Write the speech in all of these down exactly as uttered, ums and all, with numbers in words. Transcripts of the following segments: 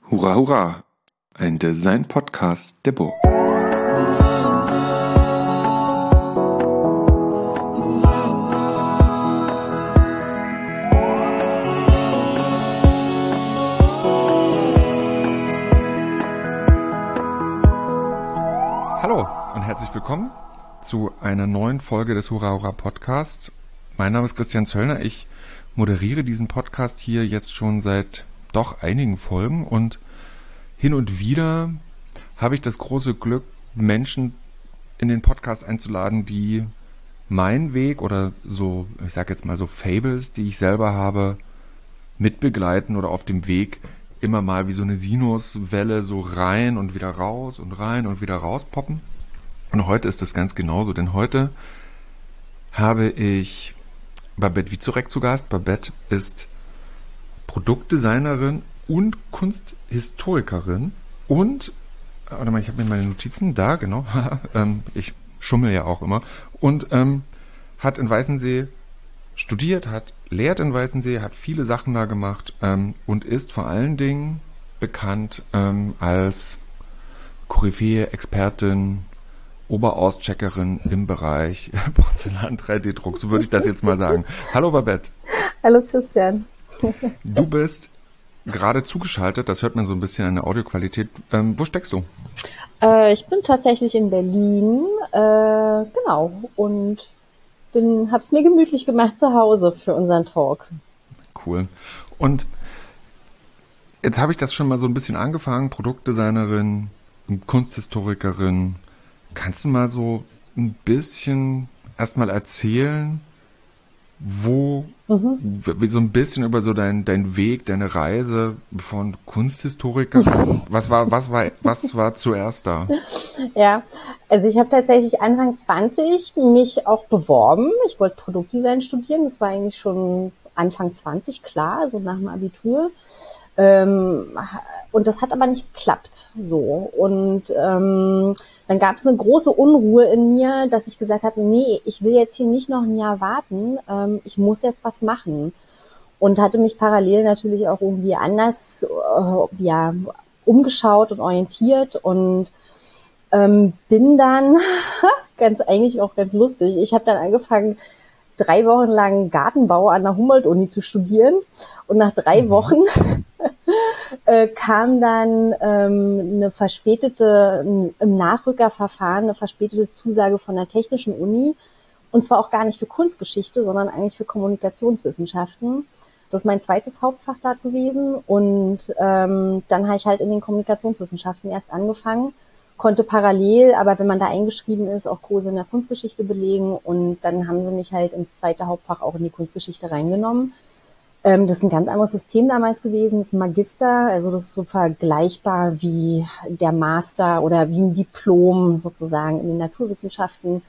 Hurra, hurra! Ein Design-Podcast der Burg. Hallo und herzlich willkommen zu einer neuen Folge des Hurra, hurra Podcast. Mein Name ist Christian Zöllner. Ich moderiere diesen Podcast hier jetzt schon seit doch einigen Folgen und hin und wieder habe ich das große Glück, Menschen in den Podcast einzuladen, die meinen Weg oder so, ich sage jetzt mal so Fables, die ich selber habe, mitbegleiten oder auf dem Weg immer mal wie so eine Sinuswelle so rein und wieder raus und rein und wieder raus poppen. Und heute ist das ganz genauso, denn heute habe ich Babette Wieczorek zu Gast. Babette ist Produktdesignerin und Kunsthistorikerin und, warte mal, ich habe mir meine Notizen da, genau, ähm, ich schummel ja auch immer, und ähm, hat in Weißensee studiert, hat lehrt in Weißensee, hat viele Sachen da gemacht ähm, und ist vor allen Dingen bekannt ähm, als Koryphäe, Expertin, Oberauscheckerin im Bereich Porzellan drei D Druck, so würde ich das jetzt mal sagen. Hallo Babette. Hallo Christian. Du bist gerade zugeschaltet, das hört man so ein bisschen an der Audioqualität. Ähm, wo steckst du? Äh, ich bin tatsächlich in Berlin, äh, genau, und bin, hab's mir gemütlich gemacht zu Hause für unseren Talk. Cool. Und jetzt habe ich das schon mal so ein bisschen angefangen, Produktdesignerin, Kunsthistorikerin. Kannst du mal so ein bisschen erstmal erzählen, wo, mhm. wie so ein bisschen über so dein, dein Weg, deine Reise von Kunsthistorikerin, was war, was war, was war zuerst da? Ja, also ich habe tatsächlich Anfang zwanzig mich auch beworben. Ich wollte Produktdesign studieren, das war eigentlich schon Anfang zwanzig, klar, so nach dem Abitur. Ähm, und das hat aber nicht geklappt, so. Und ähm, dann gab es eine große Unruhe in mir, dass ich gesagt habe, nee, ich will jetzt hier nicht noch ein Jahr warten, ähm, ich muss jetzt was machen. Und hatte mich parallel natürlich auch irgendwie anders äh, ja, umgeschaut und orientiert und ähm, bin dann, ganz eigentlich auch ganz lustig, ich habe dann angefangen, drei Wochen lang Gartenbau an der Humboldt-Uni zu studieren. Und nach drei mhm. Wochen äh, kam dann ähm, eine verspätete, ein, im Nachrückerverfahren, eine verspätete Zusage von der Technischen Uni. Und zwar auch gar nicht für Kunstgeschichte, sondern eigentlich für Kommunikationswissenschaften. Das ist mein zweites Hauptfach dort gewesen. Und ähm, dann habe ich halt in den Kommunikationswissenschaften erst angefangen. Konnte parallel, aber wenn man da eingeschrieben ist, auch Kurse in der Kunstgeschichte belegen, und dann haben sie mich halt ins zweite Hauptfach auch in die Kunstgeschichte reingenommen. Ähm, das ist ein ganz anderes System damals gewesen, das ist ein Magister, also das ist so vergleichbar wie der Master oder wie ein Diplom sozusagen in den Naturwissenschaften.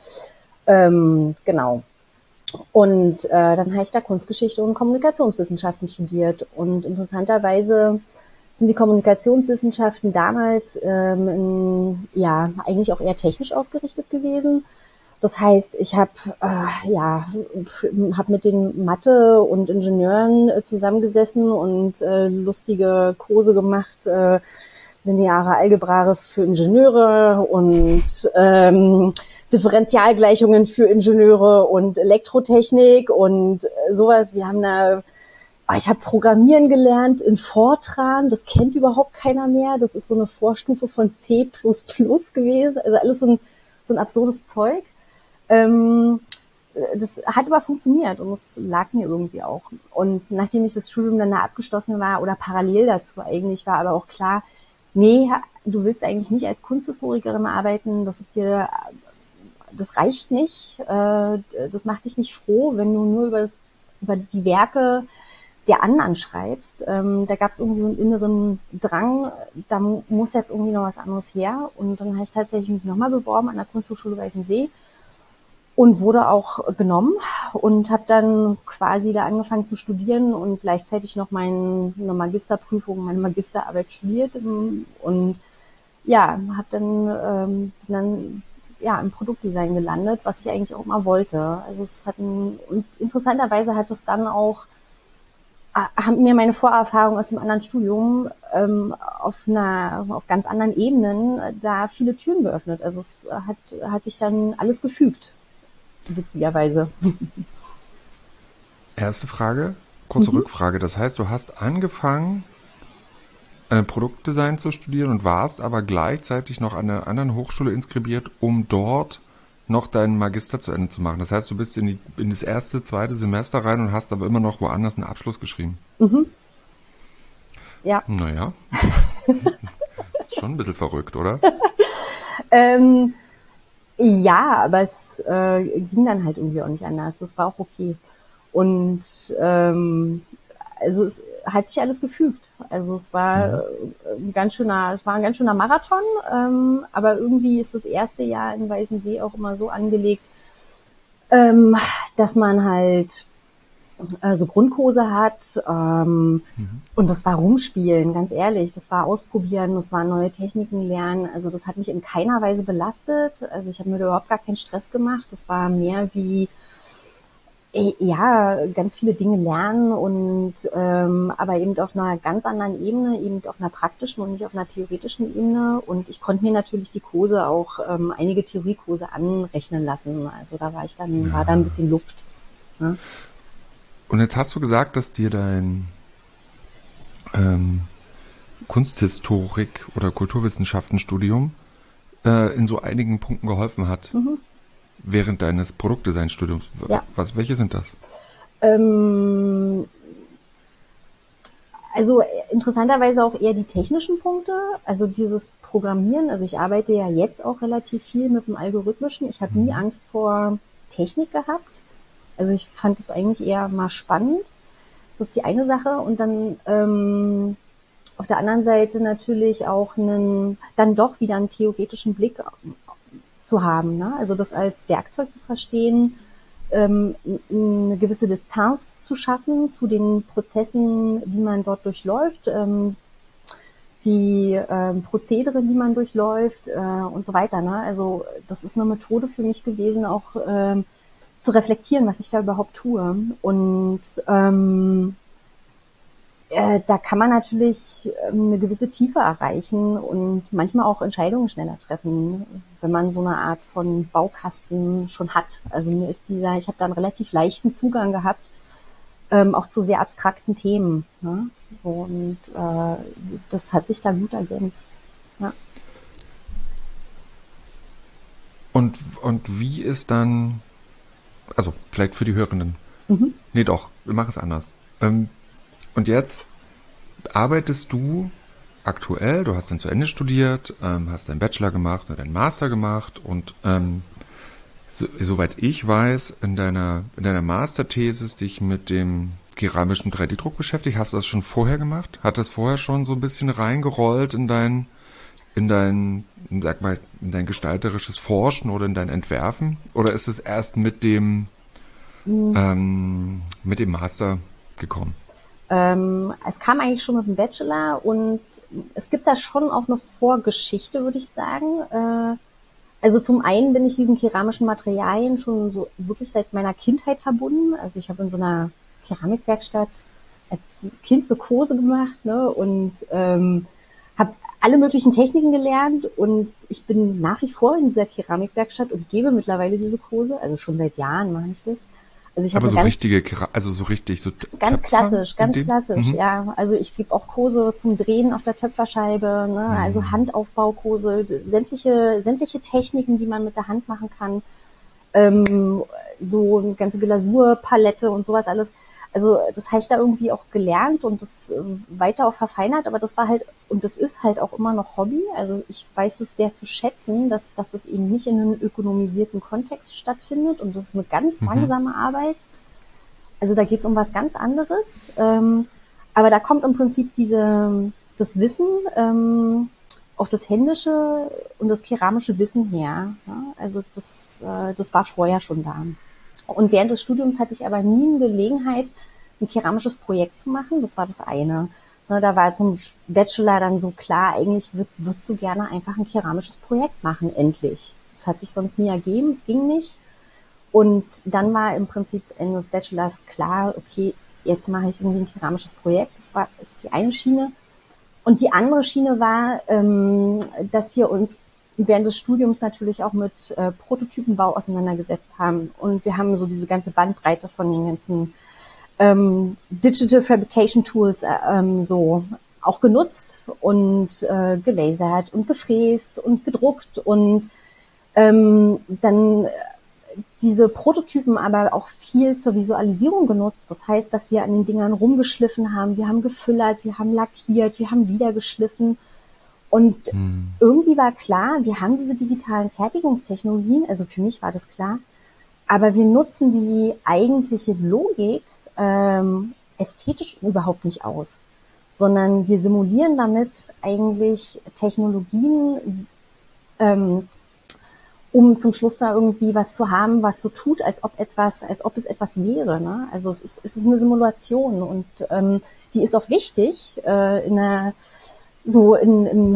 Ähm, genau. Und äh, dann habe ich da Kunstgeschichte und Kommunikationswissenschaften studiert, und interessanterweise sind die Kommunikationswissenschaften damals ähm, in, ja eigentlich auch eher technisch ausgerichtet gewesen. Das heißt, ich habe äh, ja hab mit den Mathe- und Ingenieuren äh, zusammengesessen und äh, lustige Kurse gemacht, äh, lineare Algebra für Ingenieure und ähm, Differentialgleichungen für Ingenieure und Elektrotechnik und äh, sowas. Wir haben da Ich habe Programmieren gelernt in Fortran, das kennt überhaupt keiner mehr. Das ist so eine Vorstufe von C plus plus gewesen, also alles so ein, so ein absurdes Zeug. Ähm, das hat aber funktioniert und es lag mir irgendwie auch. Und nachdem ich das Studium dann da abgeschlossen war oder parallel dazu eigentlich, war aber auch klar, nee, du willst eigentlich nicht als Kunsthistorikerin arbeiten, das ist dir, das reicht nicht, das macht dich nicht froh, wenn du nur über das, über die Werke der anderen schreibst. Ähm, da gab es irgendwie so einen inneren Drang, da muss jetzt irgendwie noch was anderes her. Und dann habe ich tatsächlich mich nochmal beworben an der Kunsthochschule Weißensee und wurde auch genommen und habe dann quasi da angefangen zu studieren und gleichzeitig noch meine Magisterprüfung, meine Magisterarbeit studiert. Und ja, habe dann, ähm, dann ja im Produktdesign gelandet, was ich eigentlich auch immer wollte. Also es hat ein, und interessanterweise hat es dann auch haben mir meine Vorerfahrung aus dem anderen Studium ähm, auf einer, auf ganz anderen Ebenen da viele Türen geöffnet. Also es hat, hat sich dann alles gefügt, witzigerweise. Erste Frage, kurze mhm. Rückfrage. Das heißt, du hast angefangen, äh, Produktdesign zu studieren und warst aber gleichzeitig noch an einer anderen Hochschule inskribiert, um dort noch deinen Magister zu Ende zu machen. Das heißt, du bist in, die, in das erste, zweite Semester rein und hast aber immer noch woanders einen Abschluss geschrieben. Mhm. Ja. Naja. Ist schon ein bisschen verrückt, oder? ähm, ja, aber es äh, ging dann halt irgendwie auch nicht anders. Das war auch okay. Und ähm, also es hat sich alles gefügt. Also es war mhm. ein ganz schöner, es war ein ganz schöner Marathon, ähm, aber irgendwie ist das erste Jahr in Weißensee auch immer so angelegt, ähm, dass man halt äh, so Grundkurse hat ähm, mhm. und das war rumspielen, ganz ehrlich. Das war ausprobieren, das war neue Techniken lernen. Also das hat mich in keiner Weise belastet. Also ich habe mir da überhaupt gar keinen Stress gemacht. Das war mehr wie ja, ganz viele Dinge lernen und ähm, aber eben auf einer ganz anderen Ebene, eben auf einer praktischen und nicht auf einer theoretischen Ebene. Und ich konnte mir natürlich die Kurse auch ähm, einige Theoriekurse anrechnen lassen. Also da war ich dann, ja. war da ein bisschen Luft. Ne? Und jetzt hast du gesagt, dass dir dein ähm, Kunsthistorik oder Kulturwissenschaftenstudium äh, in so einigen Punkten geholfen hat. Mhm. Während deines Produktdesignstudiums. Ja. Was, welche sind das? Ähm, also interessanterweise auch eher die technischen Punkte, also dieses Programmieren. Also ich arbeite ja jetzt auch relativ viel mit dem Algorithmischen. Ich habe mhm. nie Angst vor Technik gehabt. Also ich fand es eigentlich eher mal spannend. Das ist die eine Sache. Und dann ähm, auf der anderen Seite natürlich auch einen, dann doch wieder einen theoretischen Blick zu haben, ne? Also das als Werkzeug zu verstehen, ähm, eine gewisse Distanz zu schaffen zu den Prozessen, die man dort durchläuft, ähm, die ähm, Prozedere, die man durchläuft äh, und so weiter. Ne? Also das ist eine Methode für mich gewesen, auch ähm, zu reflektieren, was ich da überhaupt tue. Und ähm, äh, da kann man natürlich eine gewisse Tiefe erreichen und manchmal auch Entscheidungen schneller treffen, wenn man so eine Art von Baukasten schon hat. Also mir ist dieser, ich habe da einen relativ leichten Zugang gehabt, ähm, auch zu sehr abstrakten Themen. Ne? So, und äh, das hat sich da gut ergänzt. Ja. Und, und wie ist dann, also vielleicht für die Hörenden, mhm. nee doch, wir machen es anders. Ähm, Und jetzt arbeitest du aktuell, du hast dann zu Ende studiert, ähm, hast deinen Bachelor gemacht und deinen Master gemacht und ähm, so, soweit ich weiß, in deiner, in deiner Masterthesis dich mit dem keramischen drei D Druck beschäftigt. Hast du das schon vorher gemacht? Hat das vorher schon so ein bisschen reingerollt in dein, in dein, sag mal, in dein gestalterisches Forschen oder in dein Entwerfen? Oder ist es erst mit dem, mhm. ähm, mit dem Master gekommen? Ähm, es kam eigentlich schon mit dem Bachelor und es gibt da schon auch eine Vorgeschichte, würde ich sagen. Äh, also zum einen bin ich diesen keramischen Materialien schon so wirklich seit meiner Kindheit verbunden. Also ich habe in so einer Keramikwerkstatt als Kind so Kurse gemacht, ne, und ähm, habe alle möglichen Techniken gelernt und ich bin nach wie vor in dieser Keramikwerkstatt und gebe mittlerweile diese Kurse. Also schon seit Jahren mache ich das. Also ich Aber so ganz, richtige, also so richtig, so ganz klassisch, ganz dem? klassisch, mhm. ja. Also ich gebe auch Kurse zum Drehen auf der Töpferscheibe, ne? Mhm. Also Handaufbaukurse, sämtliche sämtliche Techniken, die man mit der Hand machen kann, ähm, so eine ganze Glasurpalette und sowas alles. Also das habe ich da irgendwie auch gelernt und das äh, weiter auch verfeinert, aber das war halt, und das ist halt auch immer noch Hobby. Also ich weiß es sehr zu schätzen, dass, dass es eben nicht in einem ökonomisierten Kontext stattfindet und das ist eine ganz langsame mhm. Arbeit. Also da geht es um was ganz anderes. Ähm, aber da kommt im Prinzip diese, das Wissen, ähm, auch das händische und das keramische Wissen her. Ja? Also das, äh, das war vorher schon da. Und während des Studiums hatte ich aber nie eine Gelegenheit, ein keramisches Projekt zu machen. Das war das eine. Da war zum Bachelor dann so klar, eigentlich würd, würdest du gerne einfach ein keramisches Projekt machen, endlich. Das hat sich sonst nie ergeben, es ging nicht. Und dann war im Prinzip Ende des Bachelors klar, okay, jetzt mache ich irgendwie ein keramisches Projekt. Das war, ist die eine Schiene. Und die andere Schiene war, ähm, dass wir uns während des Studiums natürlich auch mit äh, Prototypenbau auseinandergesetzt haben. Und wir haben so diese ganze Bandbreite von den ganzen ähm, Digital Fabrication Tools äh, ähm, so auch genutzt und äh, gelasert und gefräst und gedruckt und ähm, dann diese Prototypen aber auch viel zur Visualisierung genutzt. Das heißt, dass wir an den Dingern rumgeschliffen haben, wir haben gefüllert, wir haben lackiert, wir haben wieder geschliffen. Und hm. irgendwie war klar, wir haben diese digitalen Fertigungstechnologien, also für mich war das klar, aber wir nutzen die eigentliche Logik ähm, ästhetisch überhaupt nicht aus, sondern wir simulieren damit eigentlich Technologien, ähm, um zum Schluss da irgendwie was zu haben, was so tut, als ob etwas, als ob es etwas wäre. Ne? Also es ist, es ist eine Simulation und ähm, die ist auch wichtig äh, in einer, so in, im,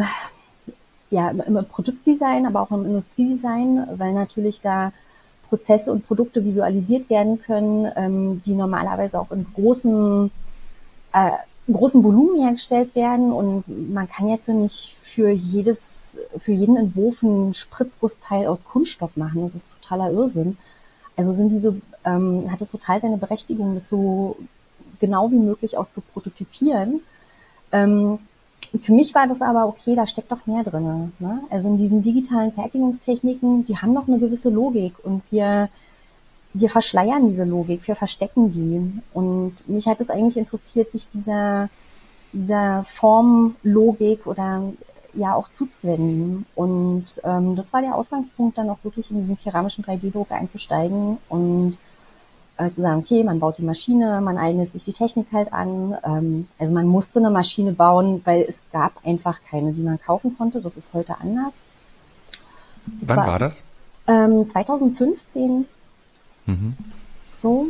ja, im Produktdesign, aber auch im Industriedesign, weil natürlich da Prozesse und Produkte visualisiert werden können, ähm, die normalerweise auch in großen äh, großen Volumen hergestellt werden und man kann jetzt nicht für jedes, für jeden Entwurf einen Spritzgussteil aus Kunststoff machen. Das ist totaler Irrsinn. Also sind diese, ähm, hat es total seine Berechtigung, das so genau wie möglich auch zu prototypieren. Ähm, für mich war das aber okay, da steckt doch mehr drin. Ne? Also in diesen digitalen Fertigungstechniken, die haben noch eine gewisse Logik und wir wir verschleiern diese Logik, wir verstecken die. Und mich hat es eigentlich interessiert, sich dieser, dieser Formlogik oder ja auch zuzuwenden. Und ähm, das war der Ausgangspunkt, dann auch wirklich in diesen keramischen drei D-Druck einzusteigen und äh, zu sagen, okay, man baut die Maschine, man eignet sich die Technik halt an. Ähm, also man musste eine Maschine bauen, weil es gab einfach keine, die man kaufen konnte. Das ist heute anders. Das Wann war, war das? Ähm, zwanzig fünfzehn. Mhm. So.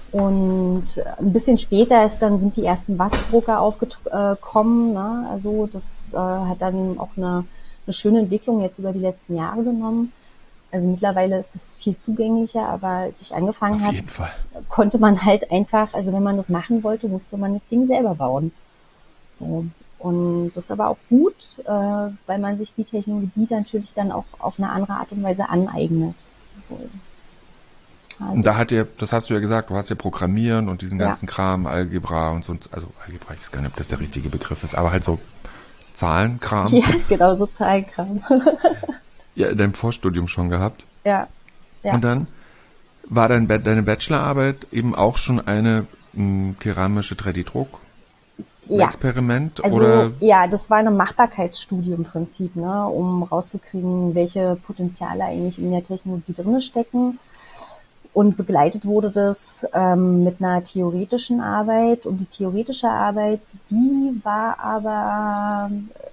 Und ein bisschen später ist dann, sind die ersten Wasserdrucker aufgekommen. Ne? Also das äh, hat dann auch eine, eine schöne Entwicklung jetzt über die letzten Jahre genommen. Also mittlerweile ist es viel zugänglicher, aber als ich angefangen habe, konnte man halt einfach, also wenn man das machen wollte, musste man das Ding selber bauen. So. Und das ist aber auch gut, äh, weil man sich die Technologie natürlich dann auch auf eine andere Art und Weise aneignet. So. Also und da hat ihr, das hast du ja gesagt, du hast ja Programmieren und diesen ganzen ja. Kram, Algebra und so, also Algebra, ich weiß gar nicht, ob das der richtige Begriff ist, aber halt so Zahlenkram. Ja, genau, so Zahlenkram. Ja, in deinem Vorstudium schon gehabt. Ja. ja. Und dann war dein, deine Bachelorarbeit eben auch schon eine m, keramische drei D-Druck? Ja. Experiment? Also, oder? Ja, das war eine Machbarkeitsstudie im Prinzip, ne, um rauszukriegen, welche Potenziale eigentlich in der Technologie drin stecken. Und begleitet wurde das ähm, mit einer theoretischen Arbeit. Und die theoretische Arbeit, die war aber,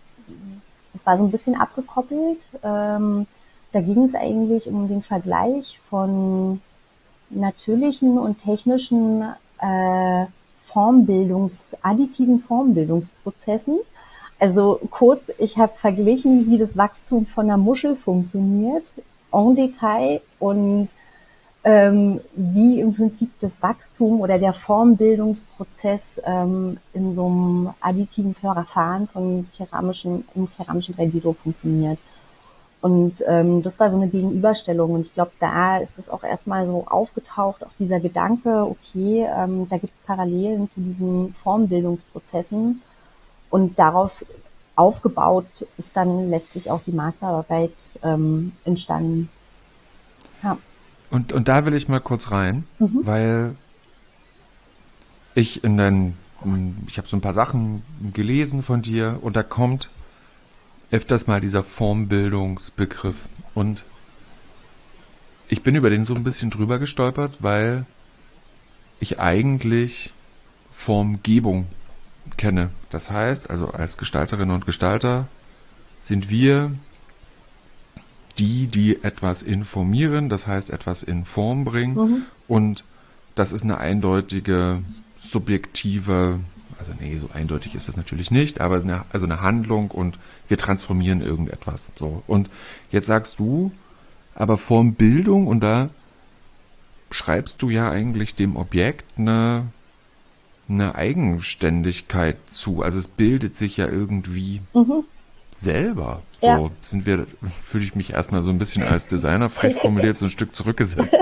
das war so ein bisschen abgekoppelt. Ähm, da ging es eigentlich um den Vergleich von natürlichen und technischen äh, Formbildungs-, additiven Formbildungsprozessen. Also kurz, ich habe verglichen, wie das Wachstum von einer Muschel funktioniert, en Detail, und ähm, wie im Prinzip das Wachstum oder der Formbildungsprozess ähm, in so einem additiven Verfahren von keramischen, im keramischen drei D-Druck funktioniert. Und ähm, das war so eine Gegenüberstellung. Und ich glaube, da ist es auch erstmal so aufgetaucht, auch dieser Gedanke, okay, ähm, da gibt es Parallelen zu diesen Formbildungsprozessen. Und darauf aufgebaut ist dann letztlich auch die Masterarbeit ähm, entstanden. Ja. Und, und da will ich mal kurz rein, mhm. weil ich in deinen, ich habe so ein paar Sachen gelesen von dir und da kommt öfters mal dieser Formbildungsbegriff und ich bin über den so ein bisschen drüber gestolpert, weil ich eigentlich Formgebung kenne. Das heißt, also als Gestalterinnen und Gestalter sind wir die, die etwas informieren, das heißt etwas in Form bringen mhm. und das ist eine eindeutige, subjektive, also nee, so eindeutig ist das natürlich nicht, aber eine, also eine Handlung und wir transformieren irgendetwas. So. Und jetzt sagst du, aber Formbildung und da schreibst du ja eigentlich dem Objekt eine eine Eigenständigkeit zu. Also es bildet sich ja irgendwie Mhm. selber. So Ja. sind wir, fühle ich mich erstmal so ein bisschen als Designer frech formuliert, so ein Stück zurückgesetzt.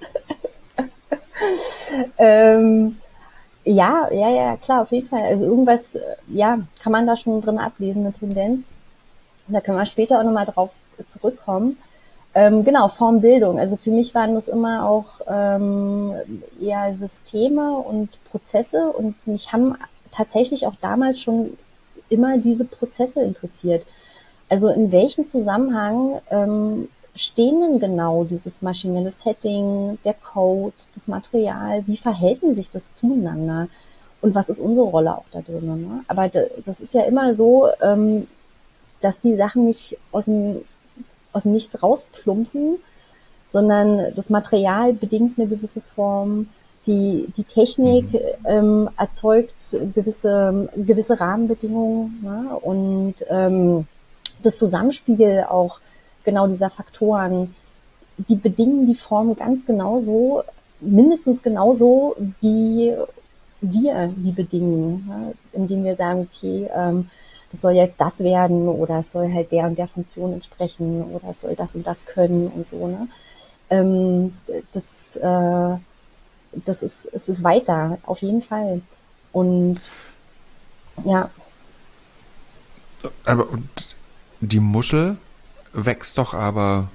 Ähm, ja, ja, ja, klar, auf jeden Fall. Also irgendwas, äh, ja, kann man da schon drin ablesen, eine Tendenz. Und da können wir später auch nochmal drauf zurückkommen. Ähm, genau, Formbildung. Also für mich waren das immer auch ähm, eher Systeme und Prozesse und mich haben tatsächlich auch damals schon immer diese Prozesse interessiert. Also in welchem Zusammenhang ähm, stehen denn genau dieses maschinelle Setting, der Code, das Material, wie verhalten sich das zueinander und was ist unsere Rolle auch da drin? Ne? Aber das ist ja immer so, ähm, dass die Sachen nicht aus dem, aus dem Nichts rausplumpsen, sondern das Material bedingt eine gewisse Form, die, die Technik Mhm. ähm, erzeugt gewisse, gewisse Rahmenbedingungen, ne? Und ähm, das Zusammenspiel auch genau dieser Faktoren, die bedingen die Form ganz genauso, mindestens genauso, wie wir sie bedingen, ne? Indem wir sagen, okay, ähm, das soll jetzt das werden oder es soll halt der und der Funktion entsprechen oder es soll das und das können und so. Ne? Ähm, das äh, das ist, ist weiter, auf jeden Fall. Und ja. Aber und die Muschel wächst doch aber,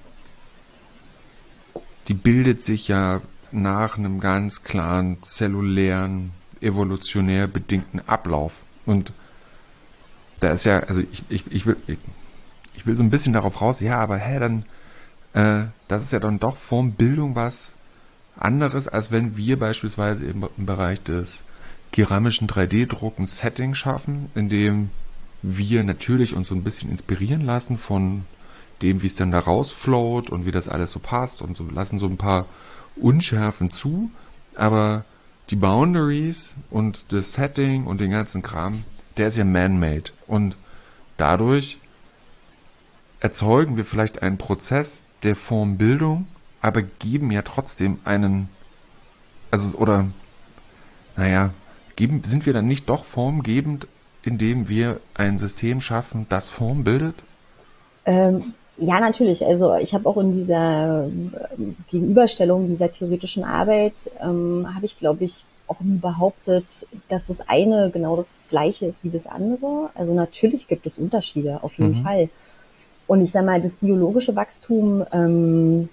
die bildet sich ja nach einem ganz klaren zellulären, evolutionär bedingten Ablauf. Und da ist ja, also ich, ich, ich will, ich, ich will so ein bisschen darauf raus, ja, aber hä, dann, äh, das ist ja dann doch Formbildung was anderes, als wenn wir beispielsweise im, im Bereich des keramischen drei D-Druck ein Setting schaffen, in dem wir natürlich uns so ein bisschen inspirieren lassen von dem, wie es dann da rausflowt und wie das alles so passt und so lassen so ein paar Unschärfen zu, aber die Boundaries und das Setting und den ganzen Kram, der ist ja man-made und dadurch erzeugen wir vielleicht einen Prozess der Formbildung, aber geben ja trotzdem einen, also oder naja, geben, sind wir dann nicht doch formgebend, indem wir ein System schaffen, das Form bildet? Ähm, ja, natürlich. Also ich habe auch in dieser ähm, Gegenüberstellung dieser theoretischen Arbeit, ähm, habe ich, glaube ich, auch nie behauptet, dass das eine genau das gleiche ist wie das andere. Also natürlich gibt es Unterschiede, auf jeden Mhm. Fall. Und ich sage mal, das biologische Wachstum ähm,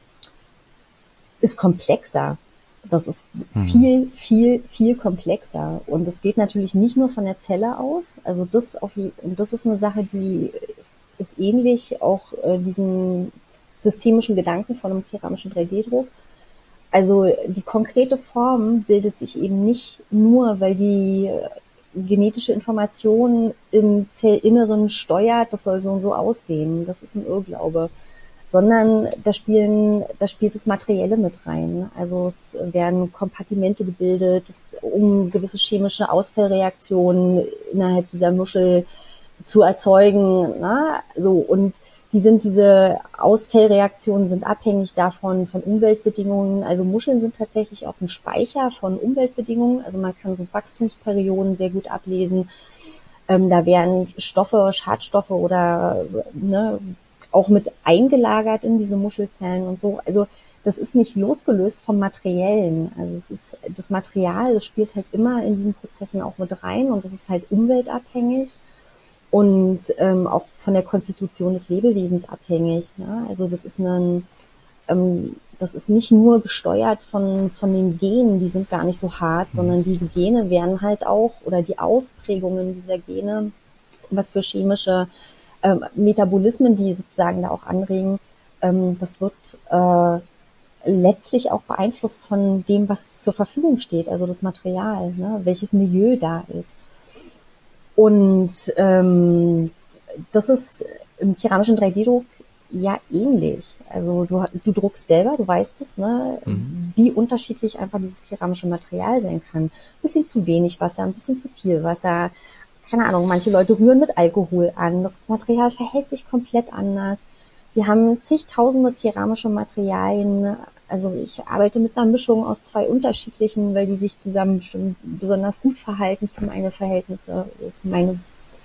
ist komplexer. Das ist Mhm. viel, viel, viel komplexer. Und es geht natürlich nicht nur von der Zelle aus. Also das auf je, und das ist eine Sache, die ist ähnlich auch äh, diesen systemischen Gedanken von einem keramischen drei D-Druck. Also die konkrete Form bildet sich eben nicht nur, weil die genetische Information im Zellinneren steuert, das soll so und so aussehen. Das ist ein Irrglaube. Sondern da spielen, da spielt das Materielle mit rein. Also es werden Kompartimente gebildet, um gewisse chemische Ausfallreaktionen innerhalb dieser Muschel zu erzeugen. Na? So, und die sind, diese Ausfallreaktionen sind abhängig davon, von Umweltbedingungen. Also Muscheln sind tatsächlich auch ein Speicher von Umweltbedingungen. Also man kann so Wachstumsperioden sehr gut ablesen. Ähm, da werden Stoffe, Schadstoffe oder ne, auch mit eingelagert in diese Muschelzellen und so. Also das ist nicht losgelöst vom Materiellen. Also es ist das Material, das spielt halt immer in diesen Prozessen auch mit rein und das ist halt umweltabhängig und ähm, auch von der Konstitution des Lebewesens abhängig. Ne? Also das ist ein, ähm, das ist nicht nur gesteuert von von den Genen, die sind gar nicht so hart, sondern diese Gene werden halt auch oder die Ausprägungen dieser Gene, was für chemische ähm, Metabolismen, die sozusagen da auch anregen, ähm, das wird äh, letztlich auch beeinflusst von dem, was zur Verfügung steht, also das Material, ne, welches Milieu da ist. Und ähm, das ist im keramischen drei D-Druck ja ähnlich. Also du, du druckst selber, du weißt es, ne, Mhm. wie unterschiedlich einfach dieses keramische Material sein kann. Ein bisschen zu wenig Wasser, ein bisschen zu viel Wasser. Keine Ahnung, manche Leute rühren mit Alkohol an. Das Material verhält sich komplett anders. Wir haben zigtausende keramische Materialien Also ich arbeite mit einer Mischung aus zwei unterschiedlichen, weil die sich zusammen schon besonders gut verhalten für meine Verhältnisse, für meine,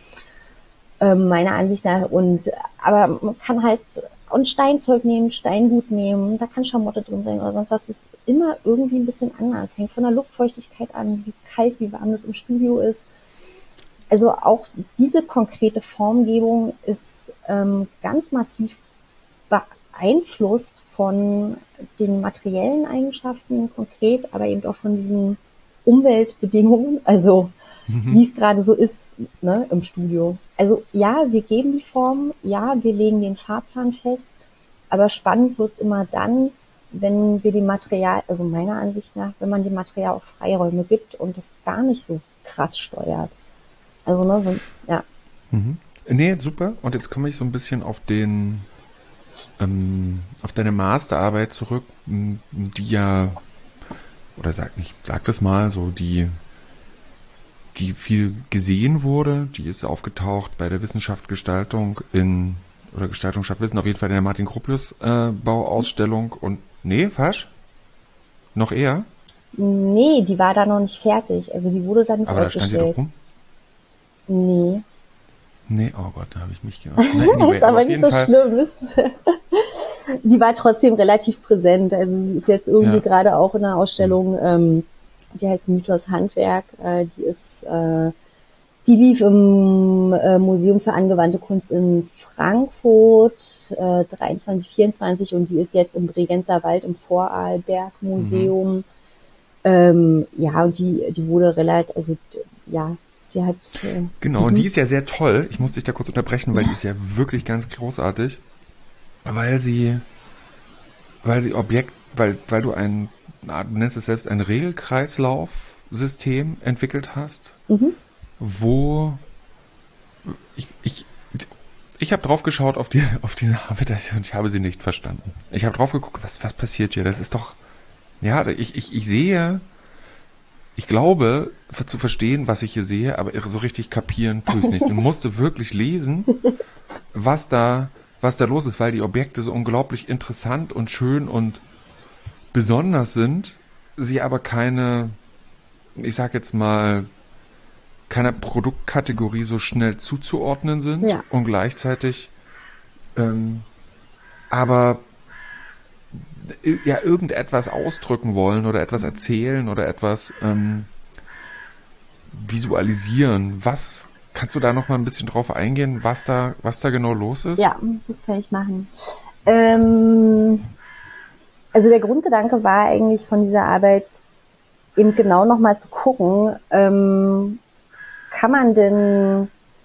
äh, meiner Ansicht nach. Und aber man kann halt und Steinzeug nehmen, Steingut nehmen, da kann Schamotte drin sein oder sonst was. Das ist immer irgendwie ein bisschen anders. Hängt von der Luftfeuchtigkeit an, wie kalt, wie warm das im Studio ist. Also auch diese konkrete Formgebung ist ähm, ganz massiv beeinflusst von den materiellen Eigenschaften konkret, aber eben auch von diesen Umweltbedingungen, also mhm. wie es gerade so ist, ne, im Studio. Also ja, wir geben die Form, ja, wir legen den Fahrplan fest, aber spannend wird's immer dann, wenn wir die Material, also meiner Ansicht nach, wenn man dem Material auch Freiräume gibt und das gar nicht so krass steuert. Also, ne, wenn, ja. Mhm. Nee, super. Und jetzt komme ich so ein bisschen auf den, ähm, auf deine Masterarbeit zurück, die ja, oder sag nicht, sag das mal, so die, die viel gesehen wurde, die ist aufgetaucht bei der Wissenschaft Gestaltung in, oder Gestaltung statt Wissen, auf jeden Fall in der Martin Gropius äh, Bauausstellung und, nee, falsch? Noch eher? Nee, die war da noch nicht fertig, also die wurde da nicht Aber ausgestellt. Aber da stand die doch rum? Nee. Nee, oh Gott, da habe ich mich gemacht. Nee, anyway, das ist aber, aber nicht so Fall. schlimm. Sie war trotzdem relativ präsent. Also sie ist jetzt irgendwie ja. gerade auch in einer Ausstellung, ähm, die heißt Mythos Handwerk. Äh, die ist, äh, die lief im äh, Museum für angewandte Kunst in Frankfurt äh, dreiundzwanzig, vierundzwanzig und die ist jetzt im Bregenzer Wald im Vorarlberg Museum. Mhm. Ähm, ja, und die, die wurde relativ, also ja. Die hat, äh, genau, und die ist ja sehr toll. Ich muss dich da kurz unterbrechen, weil ja. die ist ja wirklich ganz großartig. Weil sie, weil sie Objekt, weil, weil du ein, du nennst es selbst ein Regelkreislaufsystem entwickelt hast, mhm. wo ich, ich, ich habe drauf geschaut auf die, auf diese Arbeit und ich habe sie nicht verstanden. Ich habe drauf geguckt, was, was passiert hier? Das ist doch, ja, ich, ich, ich sehe, ich glaube, zu verstehen, was ich hier sehe, aber so richtig kapieren tue ich es nicht. Und musste wirklich lesen, was da, was da los ist, weil die Objekte so unglaublich interessant und schön und besonders sind, sie aber keine, ich sag jetzt mal, keiner Produktkategorie so schnell zuzuordnen sind ja. und gleichzeitig ähm, aber ja irgendetwas ausdrücken wollen oder etwas erzählen oder etwas ähm, visualisieren. Was kannst du da noch mal ein bisschen drauf eingehen, was da was da genau los ist? Ja, das kann ich machen. Ähm, also der Grundgedanke war eigentlich von dieser Arbeit eben genau noch mal zu gucken, ähm, kann man denn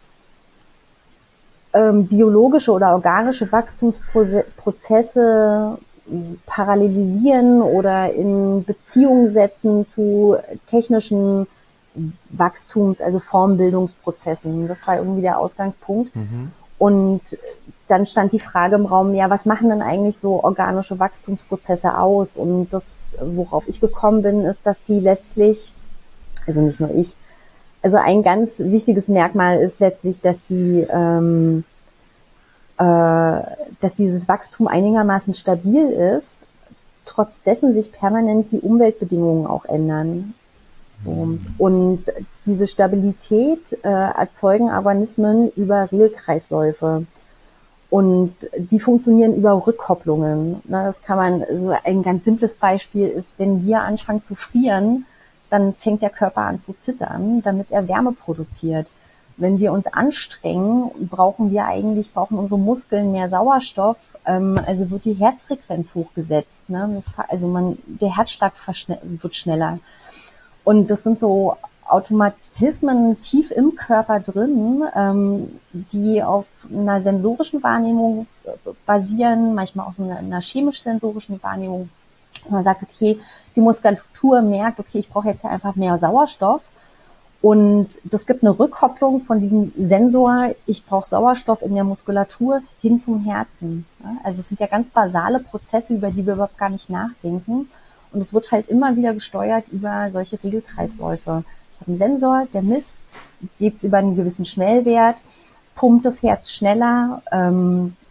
ähm, biologische oder organische Wachstumsprozesse parallelisieren oder in Beziehung setzen zu technischen Wachstums-, also Formbildungsprozessen. Das war irgendwie der Ausgangspunkt. Mhm. Und dann stand die Frage im Raum, ja, was machen denn eigentlich so organische Wachstumsprozesse aus? Und das, worauf ich gekommen bin, ist, dass die letztlich, also nicht nur ich, also ein ganz wichtiges Merkmal ist letztlich, dass die ähm, dass dieses Wachstum einigermaßen stabil ist, trotz dessen sich permanent die Umweltbedingungen auch ändern. So. Mhm. Und diese Stabilität äh, erzeugen Organismen über Regelkreisläufe. Und die funktionieren über Rückkopplungen. Ne, das kann man, so ein ganz simples Beispiel ist, wenn wir anfangen zu frieren, dann fängt der Körper an zu zittern, damit er Wärme produziert. Wenn wir uns anstrengen, brauchen wir eigentlich, brauchen unsere Muskeln mehr Sauerstoff, ähm, also wird die Herzfrequenz hochgesetzt, ne? Also man, der Herzschlag wird schneller. Und das sind so Automatismen tief im Körper drin, ähm, die auf einer sensorischen Wahrnehmung basieren, manchmal auch so einer, einer chemisch-sensorischen Wahrnehmung. Man sagt, okay, die Muskulatur merkt, okay, ich brauche jetzt ja einfach mehr Sauerstoff. Und das gibt eine Rückkopplung von diesem Sensor, ich brauche Sauerstoff in der Muskulatur, hin zum Herzen. Also es sind ja ganz basale Prozesse, über die wir überhaupt gar nicht nachdenken. Und es wird halt immer wieder gesteuert über solche Regelkreisläufe. Ich habe einen Sensor, der misst, geht es über einen gewissen Schnellwert, pumpt das Herz schneller, ähm,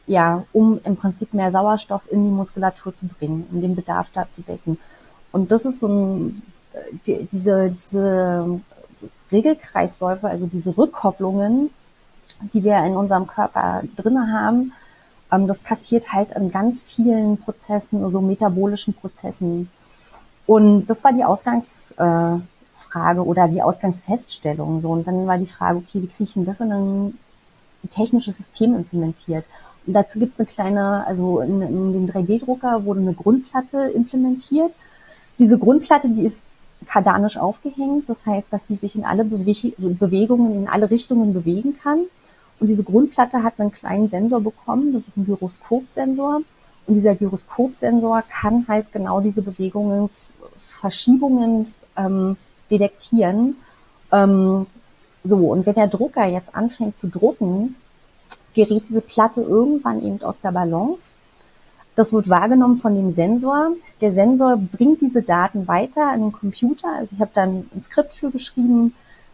ja, um im Prinzip mehr Sauerstoff in die Muskulatur zu bringen, um den Bedarf da zu decken. Und das ist so ein, die, diese, diese Regelkreisläufe, also diese Rückkopplungen, die wir in unserem Körper drinne haben, ähm, das passiert halt an ganz vielen Prozessen, so metabolischen Prozessen. Und das war die Ausgangsfrage äh, oder die Ausgangsfeststellung. So. Und dann war die Frage, okay, wie kriege ich denn das in ein technisches System implementiert? Und dazu gibt es eine kleine, also in, in dem drei D-Drucker wurde eine Grundplatte implementiert. Diese Grundplatte, die ist kardanisch aufgehängt. Das heißt, dass die sich in alle Bewe- Bewegungen, in alle Richtungen bewegen kann. Und diese Grundplatte hat einen kleinen Sensor bekommen. Das ist ein Gyroskopsensor. Und dieser Gyroskopsensor kann halt genau diese Bewegungsverschiebungen ähm, detektieren. Ähm, so, und wenn der Drucker jetzt anfängt zu drucken, gerät diese Platte irgendwann eben aus der Balance. Das wird wahrgenommen von dem Sensor. Der Sensor bringt diese Daten weiter an den Computer. Also ich habe dann ein Skript für geschrieben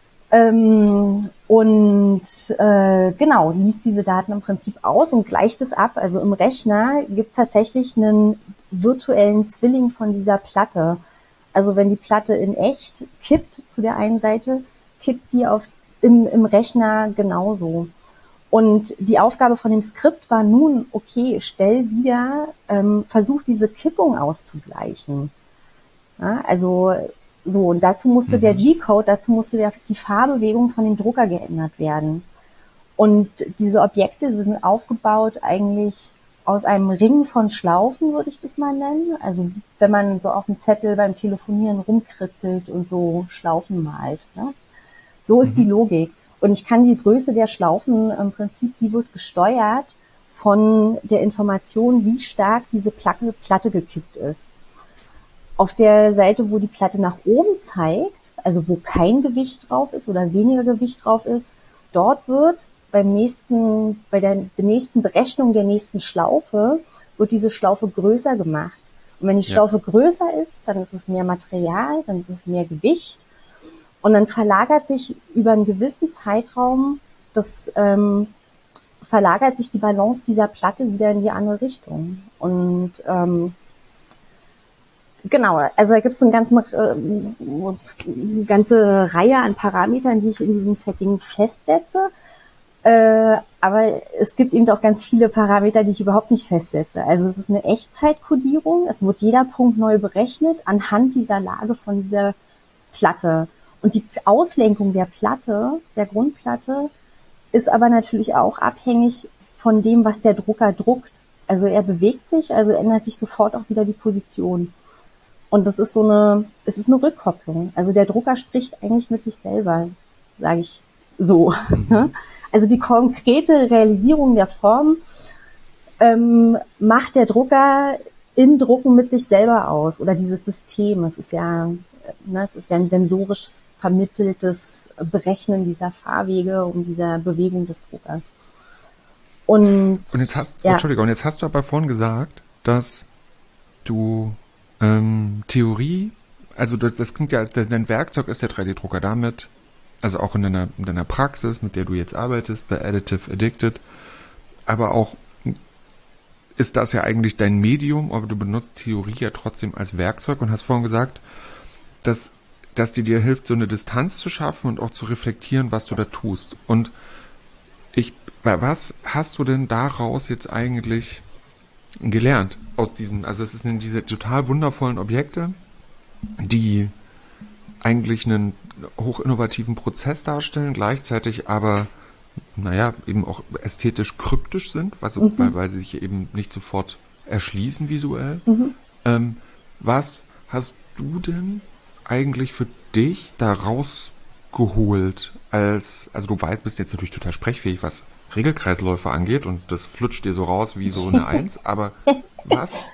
ähm, und äh, genau, liest diese Daten im Prinzip aus und gleicht es ab. Also im Rechner gibt es tatsächlich einen virtuellen Zwilling von dieser Platte. Also wenn die Platte in echt kippt zu der einen Seite, kippt sie auf, im, im Rechner genauso. Und die Aufgabe von dem Skript war nun, okay, stell wieder, ähm, versuch diese Kippung auszugleichen. Ja, also so, und dazu musste mhm. der G-Code, dazu musste der, die Fahrbewegung von dem Drucker geändert werden. Und diese Objekte sind aufgebaut eigentlich aus einem Ring von Schlaufen, würde ich das mal nennen. Also wenn man so auf dem Zettel beim Telefonieren rumkritzelt und so Schlaufen malt. Ne? So ist mhm. die Logik. Und ich kann die Größe der Schlaufen im Prinzip, die wird gesteuert von der Information, wie stark diese Platte, Platte gekippt ist. Auf der Seite, wo die Platte nach oben zeigt, also wo kein Gewicht drauf ist oder weniger Gewicht drauf ist, dort wird beim nächsten, bei der nächsten Berechnung der nächsten Schlaufe, wird diese Schlaufe größer gemacht. Und wenn die Schlaufe ja. größer ist, dann ist es mehr Material, dann ist es mehr Gewicht. Und dann verlagert sich über einen gewissen Zeitraum, das ähm, verlagert sich die Balance dieser Platte wieder in die andere Richtung. Und ähm, genau, also da gibt es eine ganze, äh, eine ganze Reihe an Parametern, die ich in diesem Setting festsetze. Äh, aber es gibt eben auch ganz viele Parameter, die ich überhaupt nicht festsetze. Also es ist eine Echtzeitkodierung. Es wird jeder Punkt neu berechnet anhand dieser Lage von dieser Platte. Und die Auslenkung der Platte, der Grundplatte, ist aber natürlich auch abhängig von dem, was der Drucker druckt. Also er bewegt sich, also ändert sich sofort auch wieder die Position. Und das ist so eine, es ist eine Rückkopplung. Also der Drucker spricht eigentlich mit sich selber, sage ich so. Mhm. Also die konkrete Realisierung der Form ähm, macht der Drucker im Drucken mit sich selber aus. Oder dieses System, es ist ja... Ne, es ist ja ein sensorisch vermitteltes Berechnen dieser Fahrwege und dieser Bewegung des Druckers. Und, und jetzt hast, ja. Entschuldigung, und jetzt hast du aber vorhin gesagt, dass du ähm, Theorie, also das, das klingt ja als dein Werkzeug ist der drei D-Drucker damit, also auch in deiner, in deiner Praxis, mit der du jetzt arbeitest, bei Additive Addicted, aber auch ist das ja eigentlich dein Medium, aber du benutzt Theorie ja trotzdem als Werkzeug und hast vorhin gesagt, dass, dass die dir hilft, so eine Distanz zu schaffen und auch zu reflektieren, was du da tust. Und ich, was hast du denn daraus jetzt eigentlich gelernt aus diesen, also es sind diese total wundervollen Objekte, die eigentlich einen hochinnovativen Prozess darstellen, gleichzeitig aber, naja, eben auch ästhetisch kryptisch sind, was, mhm. weil, weil sie sich eben nicht sofort erschließen visuell. Mhm. Ähm, was hast du denn eigentlich für dich da rausgeholt als, also du weißt, bist jetzt natürlich total sprechfähig, was Regelkreisläufe angeht und das flutscht dir so raus wie so eine Eins, aber was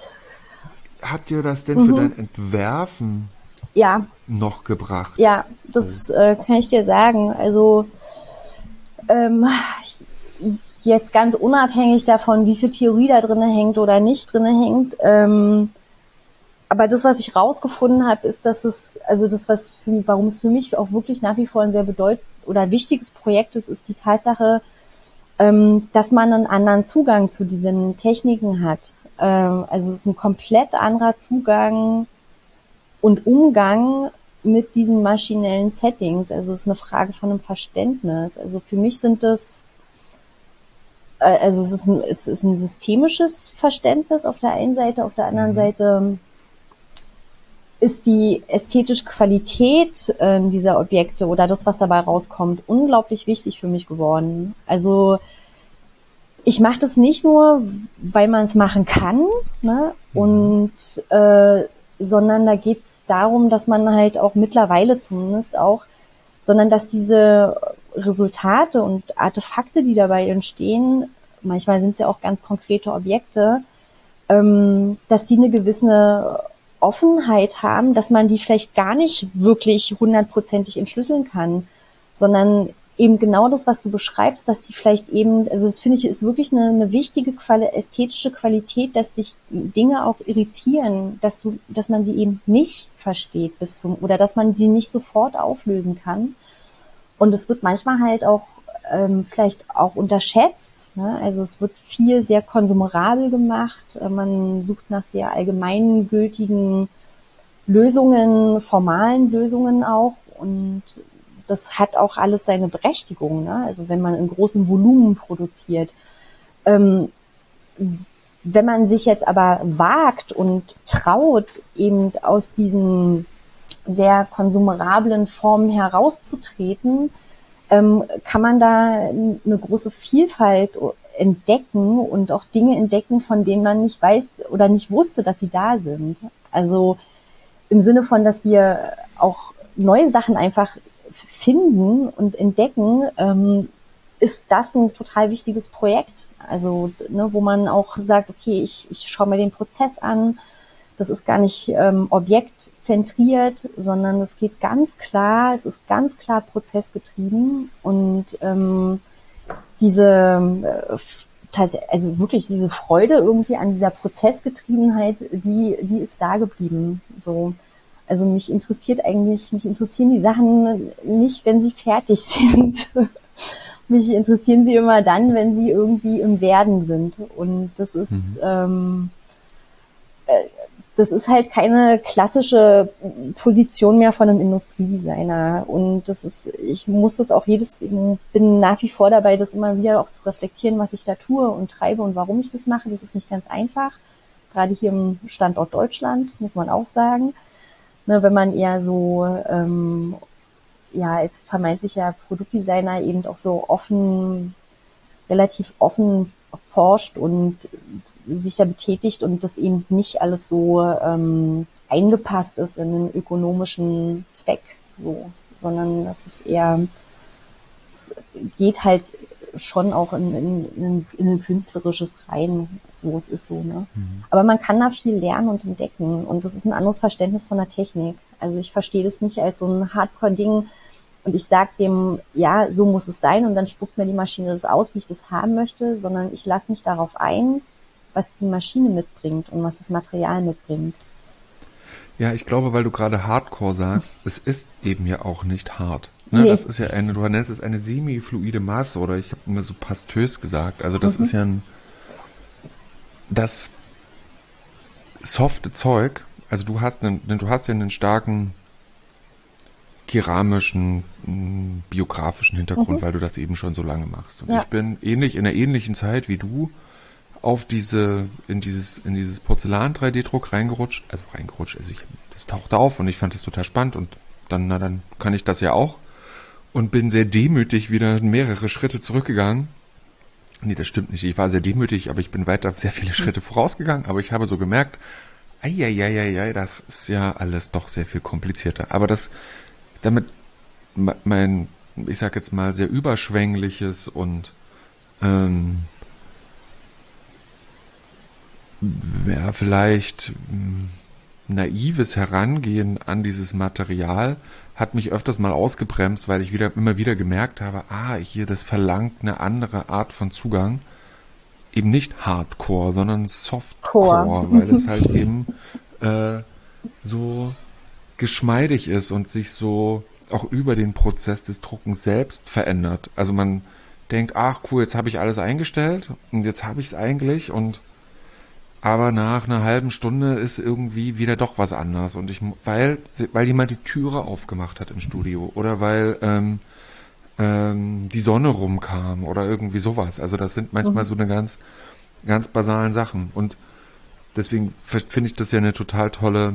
hat dir das denn mhm. für dein Entwerfen ja. noch gebracht? Ja, das äh, kann ich dir sagen. Also ähm, jetzt ganz unabhängig davon, wie viel Theorie da drin hängt oder nicht drin hängt, ähm, aber das, was ich rausgefunden habe, ist, dass es, also das, was für, warum es für mich auch wirklich nach wie vor ein sehr bedeutend oder wichtiges Projekt ist, ist die Tatsache, ähm, dass man einen anderen Zugang zu diesen Techniken hat. Ähm, also es ist ein komplett anderer Zugang und Umgang mit diesen maschinellen Settings. Also es ist eine Frage von einem Verständnis. Also für mich sind das, äh, also es ist ein, es ist ein systemisches Verständnis auf der einen Seite, auf der anderen mhm. Seite ist die ästhetische Qualität äh, dieser Objekte oder das, was dabei rauskommt, unglaublich wichtig für mich geworden. Also ich mache das nicht nur, weil man es machen kann, ne? Und äh, sondern da geht es darum, dass man halt auch mittlerweile zumindest auch, sondern dass diese Resultate und Artefakte, die dabei entstehen, manchmal sind es ja auch ganz konkrete Objekte, ähm, dass die eine gewisse Offenheit haben, dass man die vielleicht gar nicht wirklich hundertprozentig entschlüsseln kann, sondern eben genau das, was du beschreibst, dass die vielleicht eben, also das finde ich, ist wirklich eine, eine wichtige Quali- ästhetische Qualität, dass dich Dinge auch irritieren, dass du, dass man sie eben nicht versteht bis zum, oder dass man sie nicht sofort auflösen kann. Und es wird manchmal halt auch ähm, vielleicht auch unterschätzt, ne? Also es wird viel sehr konsumerabel gemacht. Man sucht nach sehr allgemeingültigen Lösungen, formalen Lösungen auch. Und das hat auch alles seine Berechtigung, ne? Also wenn man in großem Volumen produziert. Ähm, wenn man sich jetzt aber wagt und traut, eben aus diesen sehr konsumerablen Formen herauszutreten, ähm, kann man da eine große Vielfalt entdecken und auch Dinge entdecken, von denen man nicht weiß oder nicht wusste, dass sie da sind. Also im Sinne von, dass wir auch neue Sachen einfach finden und entdecken, ähm, ist das ein total wichtiges Projekt. Also, ne, wo man auch sagt, okay, ich, ich schaue mir den Prozess an. Das ist gar nicht ähm, objektzentriert, sondern es geht ganz klar, es ist ganz klar prozessgetrieben und ähm, diese, äh, also wirklich diese Freude irgendwie an dieser Prozessgetriebenheit, die, die ist da geblieben. So, also mich interessiert eigentlich, mich interessieren die Sachen nicht, wenn sie fertig sind. Mich interessieren sie immer dann, wenn sie irgendwie im Werden sind. Und das ist, mhm. ähm, äh, das ist halt keine klassische Position mehr von einem Industriedesigner. Und das ist, ich muss das auch jedes, bin nach wie vor dabei, das immer wieder auch zu reflektieren, was ich da tue und treibe und warum ich das mache. Das ist nicht ganz einfach. Gerade hier im Standort Deutschland, muss man auch sagen. Ne, wenn man eher so, ähm, ja, als vermeintlicher Produktdesigner eben auch so offen, relativ offen forscht und sich da betätigt und das eben nicht alles so ähm, eingepasst ist in einen ökonomischen Zweck, so, sondern das ist eher, es geht halt schon auch in, in, in, in ein künstlerisches rein, so es ist so, ne? Mhm. Aber man kann da viel lernen und entdecken und das ist ein anderes Verständnis von der Technik. Also ich verstehe das nicht als so ein Hardcore-Ding und ich sag dem, ja, so muss es sein und dann spuckt mir die Maschine das aus, wie ich das haben möchte, sondern ich lasse mich darauf ein, was die Maschine mitbringt und was das Material mitbringt. Ja, ich glaube, weil du gerade Hardcore sagst, es ist eben ja auch nicht hart. Ne? Nee. Das ist ja eine, du nennst es eine semi-fluide Masse oder ich habe immer so pastös gesagt. Also das mhm. ist ja ein, das softe Zeug, also du hast einen, du hast ja einen starken keramischen, m, biografischen Hintergrund, mhm. weil du das eben schon so lange machst. Und ja. ich bin ähnlich, in einer ähnlichen Zeit wie du auf diese, in dieses, in dieses Porzellan drei D Druck reingerutscht, also reingerutscht, also ich, das tauchte auf und ich fand das total spannend und dann, na, dann kann ich das ja auch und bin sehr demütig wieder mehrere Schritte zurückgegangen. Nee, das stimmt nicht, ich war sehr demütig, aber ich bin weiter sehr viele Schritte vorausgegangen, aber ich habe so gemerkt, eieieiei, das ist ja alles doch sehr viel komplizierter, aber das, damit mein, ich sag jetzt mal, sehr überschwängliches und ähm, ja, vielleicht mh, naives Herangehen an dieses Material hat mich öfters mal ausgebremst, weil ich wieder immer wieder gemerkt habe, ah, hier, das verlangt eine andere Art von Zugang. Eben nicht Hardcore, sondern Softcore, Core. Weil es halt eben äh, so geschmeidig ist und sich so auch über den Prozess des Druckens selbst verändert. Also man denkt, ach cool, jetzt habe ich alles eingestellt und jetzt habe ich es eigentlich und aber nach einer halben Stunde ist irgendwie wieder doch was anders und ich, weil, weil jemand die Türe aufgemacht hat im Studio oder weil ähm, ähm, die Sonne rumkam oder irgendwie sowas. Also das sind manchmal Mhm. so eine ganz, ganz basalen Sachen und deswegen finde ich das ja eine total tolle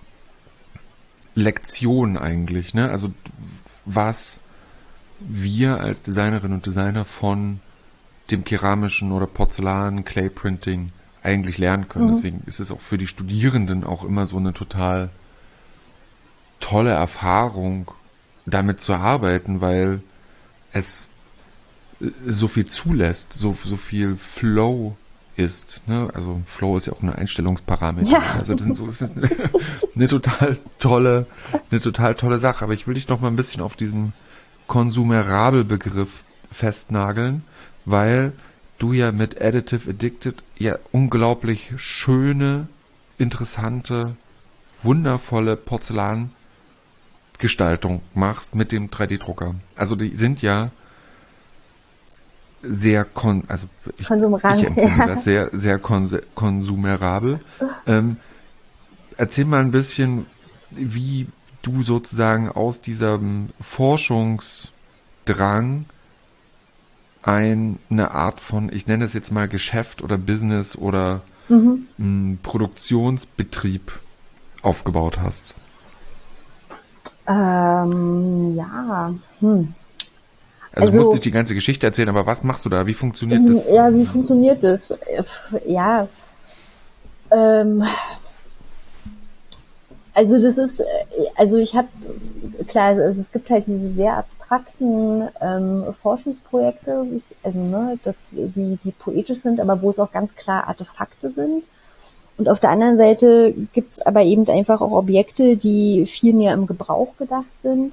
Lektion eigentlich, ne? Also was wir als Designerinnen und Designer von dem keramischen oder Porzellan, Clayprinting eigentlich lernen können. Mhm. Deswegen ist es auch für die Studierenden auch immer so eine total tolle Erfahrung, damit zu arbeiten, weil es so viel zulässt, so, so viel Flow ist. Ne? Also Flow ist ja auch ein Einstellungsparameter. Ja. Also das ist, so, das ist eine, eine total tolle, eine total tolle Sache. Aber ich will dich noch mal ein bisschen auf diesen Konsumerabel-Begriff festnageln, weil du ja mit Additive Addicted ja unglaublich schöne, interessante, wundervolle Porzellangestaltung machst mit dem drei D-Drucker. Also die sind ja sehr kon, also ich, ich empfinde ja. das sehr, sehr kon konsumerabel. Ähm, erzähl mal ein bisschen, wie du sozusagen aus diesem Forschungsdrang ein, eine Art von, ich nenne es jetzt mal Geschäft oder Business oder Mhm. mh, Produktionsbetrieb aufgebaut hast. Ähm, ja. Hm. Also, du musst Also, nicht die ganze Geschichte erzählen, aber was machst du da? Wie funktioniert das? ja, wie funktioniert das? Ja, ähm, also das ist, also ich habe, klar, also es gibt halt diese sehr abstrakten ähm, Forschungsprojekte, ich, also ne, dass die, die poetisch sind, aber wo es auch ganz klar Artefakte sind. Und auf der anderen Seite gibt's aber eben einfach auch Objekte, die viel mehr im Gebrauch gedacht sind,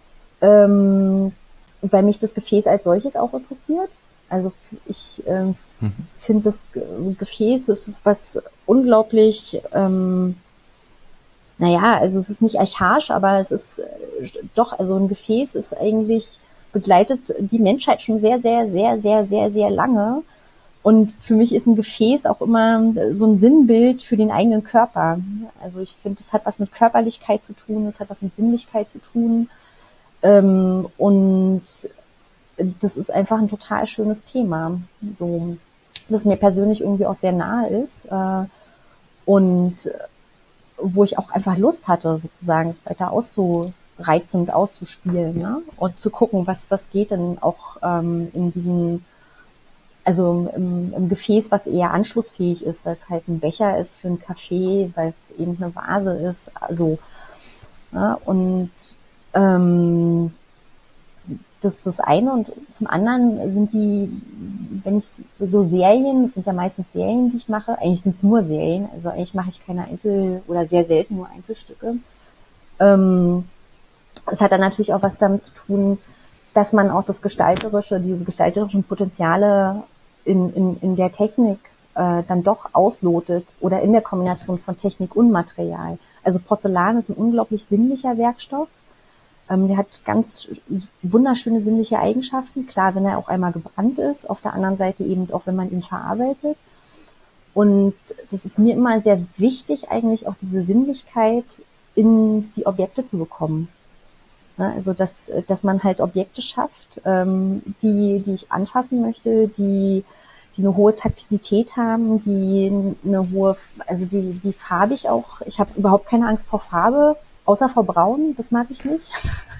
ähm, weil mich das Gefäß als solches auch interessiert. Also ich ähm, Mhm. finde das Gefäß, es ist was unglaublich, ähm, naja, also es ist nicht archaisch, aber es ist äh, doch, also ein Gefäß ist eigentlich, begleitet die Menschheit schon sehr, sehr, sehr, sehr, sehr, sehr lange. Und für mich ist ein Gefäß auch immer so ein Sinnbild für den eigenen Körper. Also ich finde, es hat was mit Körperlichkeit zu tun, es hat was mit Sinnlichkeit zu tun. Ähm, und das ist einfach ein total schönes Thema. So, das mir persönlich irgendwie auch sehr nahe ist. Äh, und wo ich auch einfach Lust hatte, sozusagen, es weiter auszureizen und auszuspielen, ne? Und zu gucken, was, was geht denn auch ähm, in diesen, also im, im Gefäß, was eher anschlussfähig ist, weil es halt ein Becher ist für einen Kaffee, weil es eben eine Vase ist, also, ja, und ähm, das ist das eine und zum anderen sind die, wenn ich so Serien, das sind ja meistens Serien, die ich mache, eigentlich sind es nur Serien, also eigentlich mache ich keine Einzel- oder sehr selten nur Einzelstücke. Ähm, es hat dann natürlich auch was damit zu tun, dass man auch das gestalterische, diese gestalterischen Potenziale in, in, in der Technik äh, dann doch auslotet oder in der Kombination von Technik und Material. Also Porzellan ist ein unglaublich sinnlicher Werkstoff. Ähm, der hat ganz wunderschöne sinnliche Eigenschaften. Klar, wenn er auch einmal gebrannt ist. Auf der anderen Seite eben auch, wenn man ihn verarbeitet. Und das ist mir immer sehr wichtig, eigentlich auch diese Sinnlichkeit in die Objekte zu bekommen. Ja, also, dass, dass man halt Objekte schafft, ähm, die, die ich anfassen möchte, die, die eine hohe Taktilität haben, die eine hohe, also die, die farbig auch, ich habe überhaupt keine Angst vor Farbe, außer vor Braun, das mag ich nicht.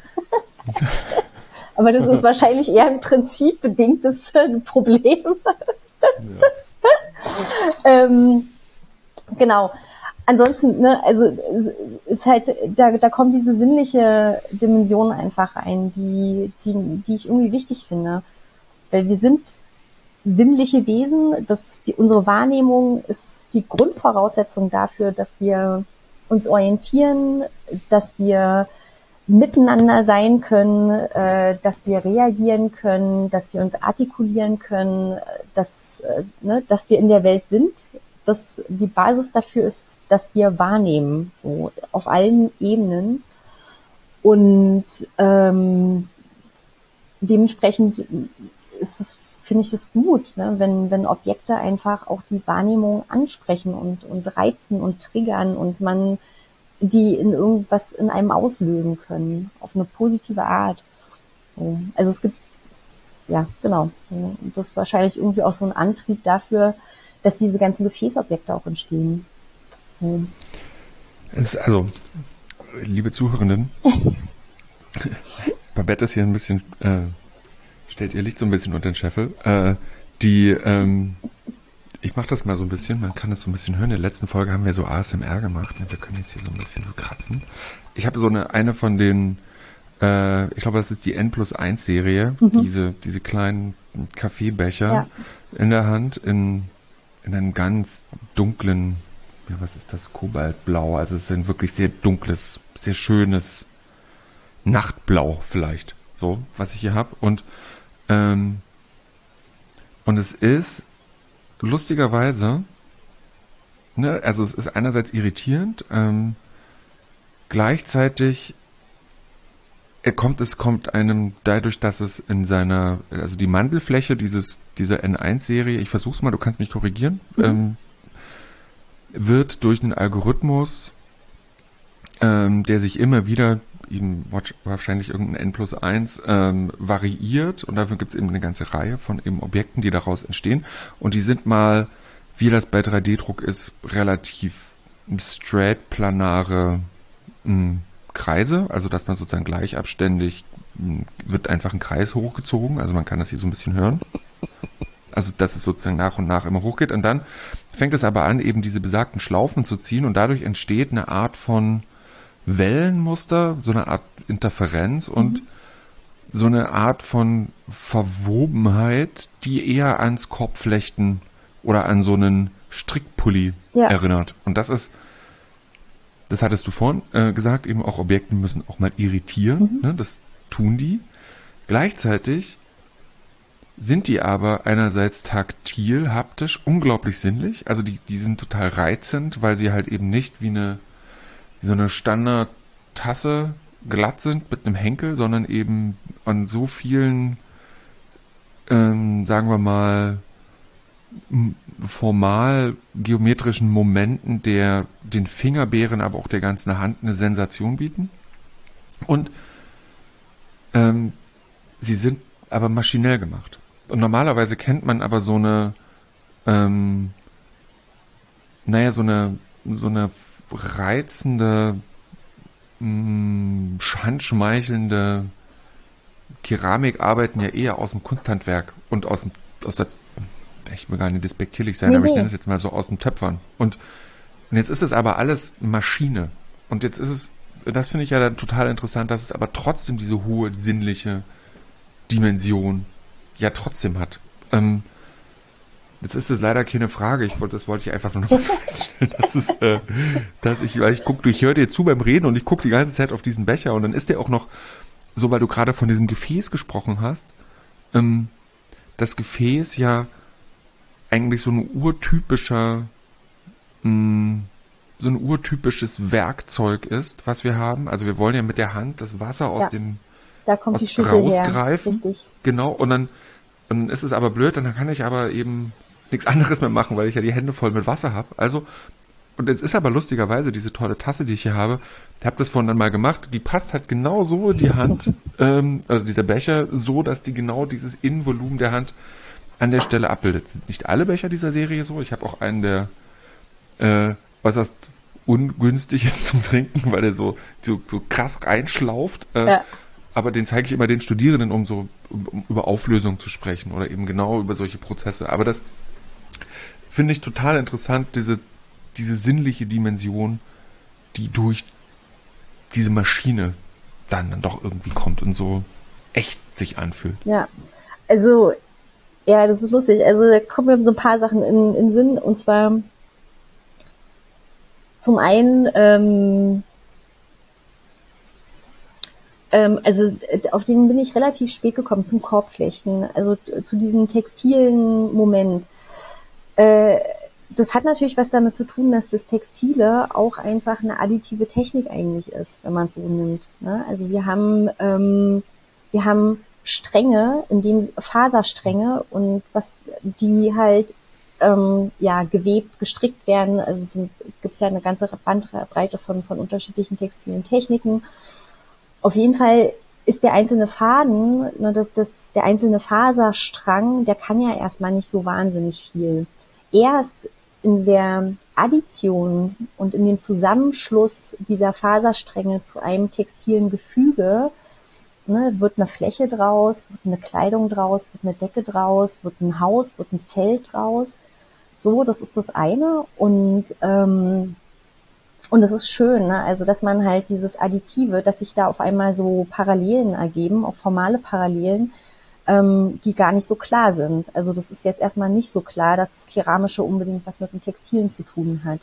Aber das ist wahrscheinlich eher ein prinzipbedingtes Problem. Ja. ähm, genau. Ansonsten, ne, also ist halt, da, da kommt diese sinnliche Dimension einfach rein, die, die, die ich irgendwie wichtig finde. Weil wir sind sinnliche Wesen, dass die, unsere Wahrnehmung ist die Grundvoraussetzung dafür, dass wir uns orientieren, dass wir miteinander sein können, äh, dass wir reagieren können, dass wir uns artikulieren können, dass, äh, ne, dass wir in der Welt sind. Dass die Basis dafür ist, dass wir wahrnehmen, so auf allen Ebenen. Und ähm, dementsprechend ist es, finde ich es gut, ne? wenn, wenn Objekte einfach auch die Wahrnehmung ansprechen und, und reizen und triggern und man die in irgendwas in einem auslösen können, auf eine positive Art. So. Also es gibt, ja, genau. So. Das ist wahrscheinlich irgendwie auch so ein Antrieb dafür, dass diese ganzen Gefäßobjekte auch entstehen. So. Es ist also, liebe Zuhörenden, Babette ist hier ein bisschen, äh, stellt ihr Licht so ein bisschen unter den Scheffel. Äh, die, ähm, ich mache das mal so ein bisschen, man kann das so ein bisschen hören. In der letzten Folge haben wir so A S M R gemacht. Wir können jetzt hier so ein bisschen so kratzen. Ich habe so eine, eine von den, äh, ich glaube, das ist die N plus eins Serie, mhm. diese, diese kleinen Kaffeebecher ja. in der Hand, in, in einem ganz dunklen, ja, was ist das? Kobaltblau. Also es ist ein wirklich sehr dunkles, sehr schönes Nachtblau vielleicht. So, was ich hier habe. Und, ähm, und es ist lustigerweise, ne, also es ist einerseits irritierend, ähm, gleichzeitig er kommt, es kommt einem dadurch, dass es in seiner, also die Mandelfläche dieses, dieser N eins Serie, ich versuch's mal, du kannst mich korrigieren, mhm. ähm, wird durch einen Algorithmus, ähm, der sich immer wieder eben wahrscheinlich irgendein N plus eins ähm, variiert und dafür gibt es eben eine ganze Reihe von eben Objekten, die daraus entstehen und die sind mal, wie das bei drei D-Druck ist, relativ straight planare mh, Kreise, also dass man sozusagen gleichabständig mh, wird einfach ein Kreis hochgezogen, also man kann das hier so ein bisschen hören, also dass es sozusagen nach und nach immer hochgeht und dann fängt es aber an, eben diese besagten Schlaufen zu ziehen und dadurch entsteht eine Art von Wellenmuster, so eine Art Interferenz und mhm. so eine Art von Verwobenheit, die eher ans Korbflechten oder an so einen Strickpulli ja. erinnert. Und das ist, das hattest du vorhin äh, gesagt, eben auch Objekte müssen auch mal irritieren, mhm. ne? Das tun die. Gleichzeitig sind die aber einerseits taktil, haptisch, unglaublich sinnlich. Also die, die sind total reizend, weil sie halt eben nicht wie eine so eine Standardtasse glatt sind mit einem Henkel, sondern eben an so vielen, ähm, sagen wir mal, formal geometrischen Momenten der den Fingerbeeren, aber auch der ganzen Hand eine Sensation bieten. Und ähm, sie sind aber maschinell gemacht. Und normalerweise kennt man aber so eine, ähm, naja, so eine, so eine reizende, mh, handschmeichelnde Keramikarbeiten ja eher aus dem Kunsthandwerk und aus dem, aus der, ich will gar nicht despektierlich sein, nee, aber ich nenne es jetzt mal so aus dem Töpfern. Und, und jetzt ist es aber alles Maschine. Und jetzt ist es, das finde ich ja dann total interessant, dass es aber trotzdem diese hohe sinnliche Dimension ja trotzdem hat. Ähm, Jetzt ist es leider keine Frage. Ich wollte, das wollte ich einfach nur noch mal feststellen, dass es, äh, dass ich, weil ich gucke, ich höre dir zu beim Reden und ich gucke die ganze Zeit auf diesen Becher und dann ist der auch noch so, weil du gerade von diesem Gefäß gesprochen hast, ähm, das Gefäß ja eigentlich so ein urtypischer, mh, so ein urtypisches Werkzeug ist, was wir haben. Also wir wollen ja mit der Hand das Wasser aus ja, dem da kommt die Schüssel rausgreifen. Her. Richtig. Genau. Und dann, und dann ist es aber blöd, dann kann ich aber eben nichts anderes mehr machen, weil ich ja die Hände voll mit Wasser habe. Also, und jetzt ist aber lustigerweise diese tolle Tasse, die ich hier habe, ich habe das vorhin dann mal gemacht, die passt halt genau so in die Hand, ähm, also dieser Becher, so, dass die genau dieses Innenvolumen der Hand an der Stelle abbildet. Sind nicht alle Becher dieser Serie so. Ich habe auch einen, der äh, äußerst ungünstig ist zum Trinken, weil der so, so, so krass reinschlauft. Äh, ja. Aber den zeige ich immer den Studierenden, um so um, um über Auflösung zu sprechen oder eben genau über solche Prozesse. Aber das finde ich total interessant, diese, diese sinnliche Dimension, die durch diese Maschine dann, dann doch irgendwie kommt und so echt sich anfühlt. Ja, also, ja, das ist lustig. Also da kommen mir so ein paar Sachen in, in Sinn. Und zwar zum einen, ähm, ähm, also auf den bin ich relativ spät gekommen, zum Korbflechten, also zu diesem textilen Moment. Äh, das hat natürlich was damit zu tun, dass das Textile auch einfach eine additive Technik eigentlich ist, wenn man es so nimmt. Ne? Also wir haben, ähm, wir haben Stränge, in dem Faserstränge und was die halt ähm, ja gewebt, gestrickt werden. Also es sind, gibt's ja eine ganze Bandbreite von von unterschiedlichen textilen Techniken. Auf jeden Fall ist der einzelne Faden, ne, das, das, der einzelne Faserstrang, der kann ja erstmal nicht so wahnsinnig viel. Erst in der Addition und in dem Zusammenschluss dieser Faserstränge zu einem textilen Gefüge, ne, wird eine Fläche draus, wird eine Kleidung draus, wird eine Decke draus, wird ein Haus, wird ein Zelt draus. So, das ist das eine. Und ähm, und das ist schön, ne? Also dass man halt dieses Additive, dass sich da auf einmal so Parallelen ergeben, auch formale Parallelen, ähm, die gar nicht so klar sind. Also das ist jetzt erstmal nicht so klar, dass das Keramische unbedingt was mit dem Textilen zu tun hat.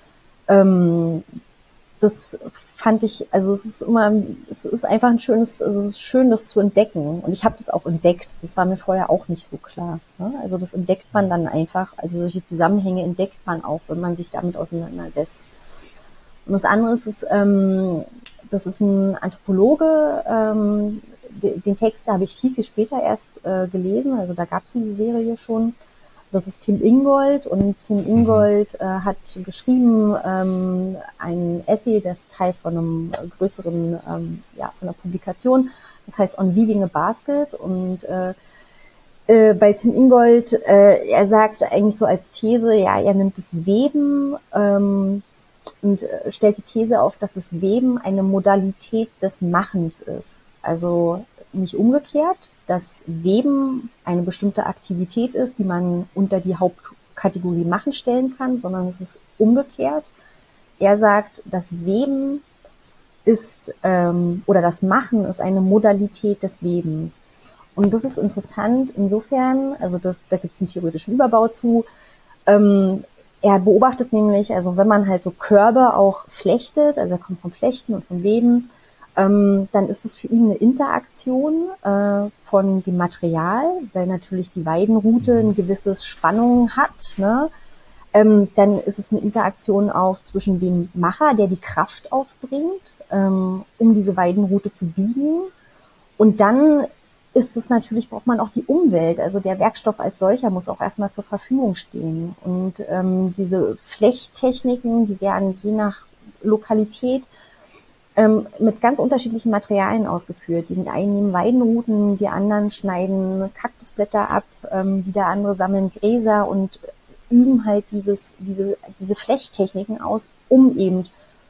Ähm, das fand ich, also es ist immer, es ist einfach ein schönes, also es ist schön, das zu entdecken. Und ich habe das auch entdeckt. Das war mir vorher auch nicht so klar. Ne? Also das entdeckt man dann einfach. Also solche Zusammenhänge entdeckt man auch, wenn man sich damit auseinandersetzt. Und das andere ist, ist ähm, das ist ein Anthropologe, ähm, de, den Text habe ich viel, viel später erst äh, gelesen, also da gab es die Serie schon. Das ist Tim Ingold und Tim Ingold äh, hat geschrieben ähm, ein Essay, das Teil von einem größeren, ähm, ja, von einer Publikation, das heißt On Weaving a Basket und äh, äh, bei Tim Ingold, äh, er sagt eigentlich so als These, ja, er nimmt das Weben ähm, und stellt die These auf, dass das Weben eine Modalität des Machens ist. Also nicht umgekehrt, dass Weben eine bestimmte Aktivität ist, die man unter die Hauptkategorie Machen stellen kann, sondern es ist umgekehrt. Er sagt, das Weben ist, ähm, oder das Machen ist eine Modalität des Webens. Und das ist interessant insofern, also das, da gibt es einen theoretischen Überbau zu, ähm, er beobachtet nämlich, also wenn man halt so Körbe auch flechtet, also er kommt vom Flechten und vom Weben, ähm, dann ist es für ihn eine Interaktion äh, von dem Material, weil natürlich die Weidenrute ein gewisses Spannung hat, ne? Ähm, dann ist es eine Interaktion auch zwischen dem Macher, der die Kraft aufbringt, ähm, um diese Weidenrute zu biegen. Und dann ist es natürlich, braucht man auch die Umwelt. Also der Werkstoff als solcher muss auch erstmal zur Verfügung stehen. Und ähm, diese Flechttechniken, die werden je nach Lokalität ähm, mit ganz unterschiedlichen Materialien ausgeführt. Die einen nehmen Weidenruten, die anderen schneiden Kaktusblätter ab, ähm, wieder andere sammeln Gräser und üben halt dieses, diese, diese Flechttechniken aus, um eben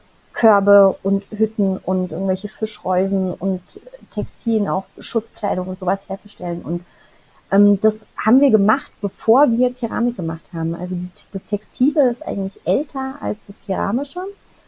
Körbe und Hütten und irgendwelche Fischreusen und Textilien, auch Schutzkleidung und sowas herzustellen. Und ähm, das haben wir gemacht, bevor wir Keramik gemacht haben. Also die, das Textile ist eigentlich älter als das Keramische.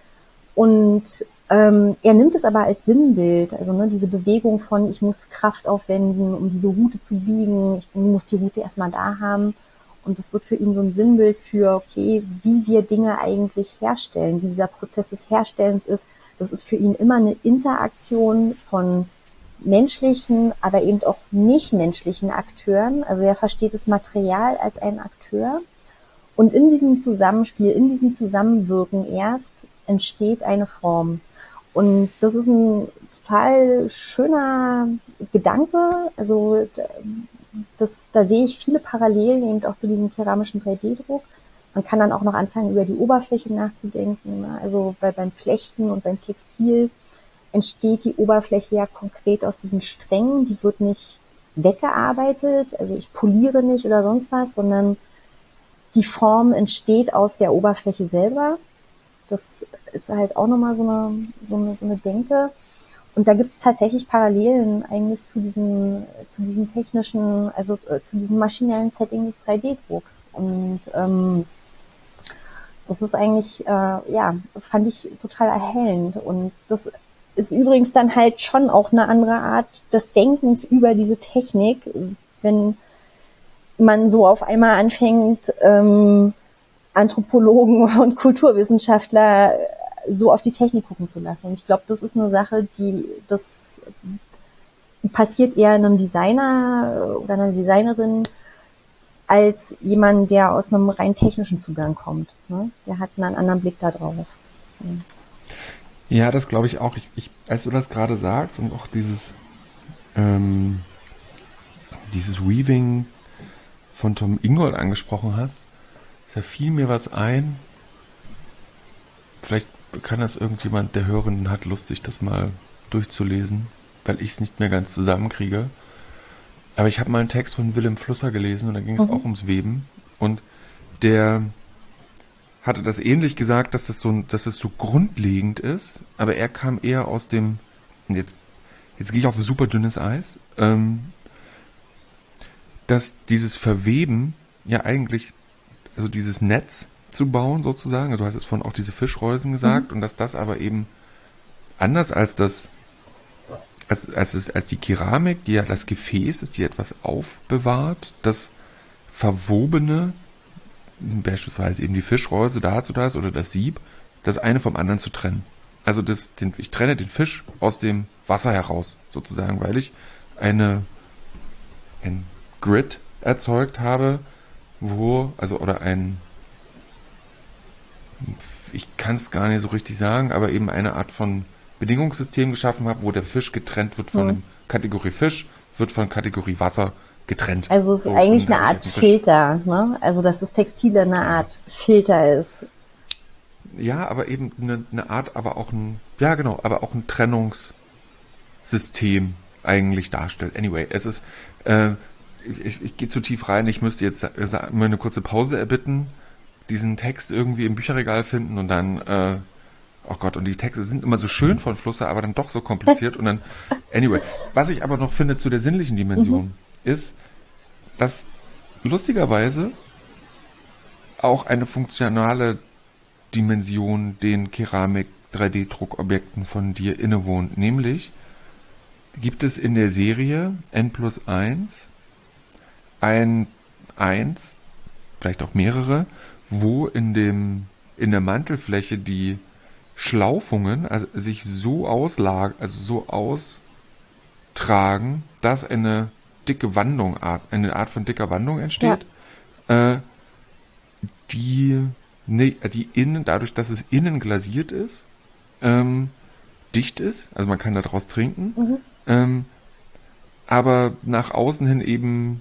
Und ähm, er nimmt es aber als Sinnbild, also ne, diese Bewegung von, ich muss Kraft aufwenden, um diese Rute zu biegen, ich muss die Rute erstmal da haben. Und das wird für ihn so ein Sinnbild für, okay, wie wir Dinge eigentlich herstellen, wie dieser Prozess des Herstellens ist. Das ist für ihn immer eine Interaktion von menschlichen, aber eben auch nicht-menschlichen Akteuren. Also er versteht das Material als einen Akteur. Und in diesem Zusammenspiel, in diesem Zusammenwirken erst entsteht eine Form. Und das ist ein total schöner Gedanke. Also das, da sehe ich viele Parallelen eben auch zu diesem keramischen drei D Druck. Man kann dann auch noch anfangen, über die Oberfläche nachzudenken. Also bei, beim Flechten und beim Textil entsteht die Oberfläche ja konkret aus diesen Strängen. Die wird nicht weggearbeitet, also ich poliere nicht oder sonst was, sondern die Form entsteht aus der Oberfläche selber. Das ist halt auch nochmal so eine, so eine, so eine Denke. Und da gibt es tatsächlich Parallelen eigentlich zu diesem, zu diesem technischen, also äh, zu diesem maschinellen Setting des drei D Drucks. Und ähm, das ist eigentlich, äh, ja, fand ich total erhellend. Und das ist übrigens dann halt schon auch eine andere Art des Denkens über diese Technik, wenn man so auf einmal anfängt, ähm, Anthropologen und Kulturwissenschaftler so auf die Technik gucken zu lassen. Und ich glaube, das ist eine Sache, die das passiert eher einem Designer oder einer Designerin als jemand, der aus einem rein technischen Zugang kommt. Ne? Der hat einen anderen Blick da drauf. Ja, das glaube ich auch. Ich, ich, als du das gerade sagst und auch dieses, ähm, dieses Weaving von Tom Ingold angesprochen hast, da fiel mir was ein. Vielleicht kann das irgendjemand, der Hörenden hat, Lust, sich das mal durchzulesen, weil ich es nicht mehr ganz zusammenkriege. Aber ich habe mal einen Text von Willem Flusser gelesen und da ging es mhm. auch ums Weben. Und der hatte das ähnlich gesagt, dass das so, dass es so grundlegend ist, aber er kam eher aus dem, jetzt, jetzt gehe ich auf super dünnes Eis, ähm, dass dieses Verweben ja eigentlich, also dieses Netz zu bauen sozusagen, also du hast es vorhin auch diese Fischreusen gesagt, mhm. und dass das aber eben anders als das, als, als, es, als die Keramik, die ja das Gefäß ist, die etwas aufbewahrt, das Verwobene, beispielsweise eben die Fischreuse dazu da ist oder das Sieb, das eine vom anderen zu trennen. Also das, den, ich trenne den Fisch aus dem Wasser heraus, sozusagen, weil ich eine ein Grid erzeugt habe, wo, also oder ein, ich kann es gar nicht so richtig sagen, aber eben eine Art von Bedingungssystem geschaffen habe, wo der Fisch getrennt wird von mhm. dem Kategorie Fisch, wird von Kategorie Wasser getrennt. Also es ist so, eigentlich eine Art Filter, ne? Also dass das Textile eine Art Filter ist. Ja, aber eben eine, eine Art, aber auch ein, ja genau, aber auch ein Trennungssystem eigentlich darstellt. Anyway, es ist, äh, ich, ich gehe zu tief rein, ich müsste jetzt mal eine kurze Pause erbitten, diesen Text irgendwie im Bücherregal finden und dann, äh, oh Gott, und die Texte sind immer so schön von Flusser, aber dann doch so kompliziert und dann, anyway. Was ich aber noch finde zu der sinnlichen Dimension, mhm. ist, dass lustigerweise auch eine funktionale Dimension den Keramik-drei D Druckobjekten von dir innewohnt. Nämlich gibt es in der Serie N plus eins ein eins, vielleicht auch mehrere, wo in dem in der Mantelfläche die Schlaufungen also sich so auslagen, also so austragen, dass eine dicke Wandung, eine Art von dicker Wandung entsteht, ja. äh, die, ne, die innen, dadurch, dass es innen glasiert ist, ähm, dicht ist, also man kann daraus trinken, mhm. ähm, aber nach außen hin eben,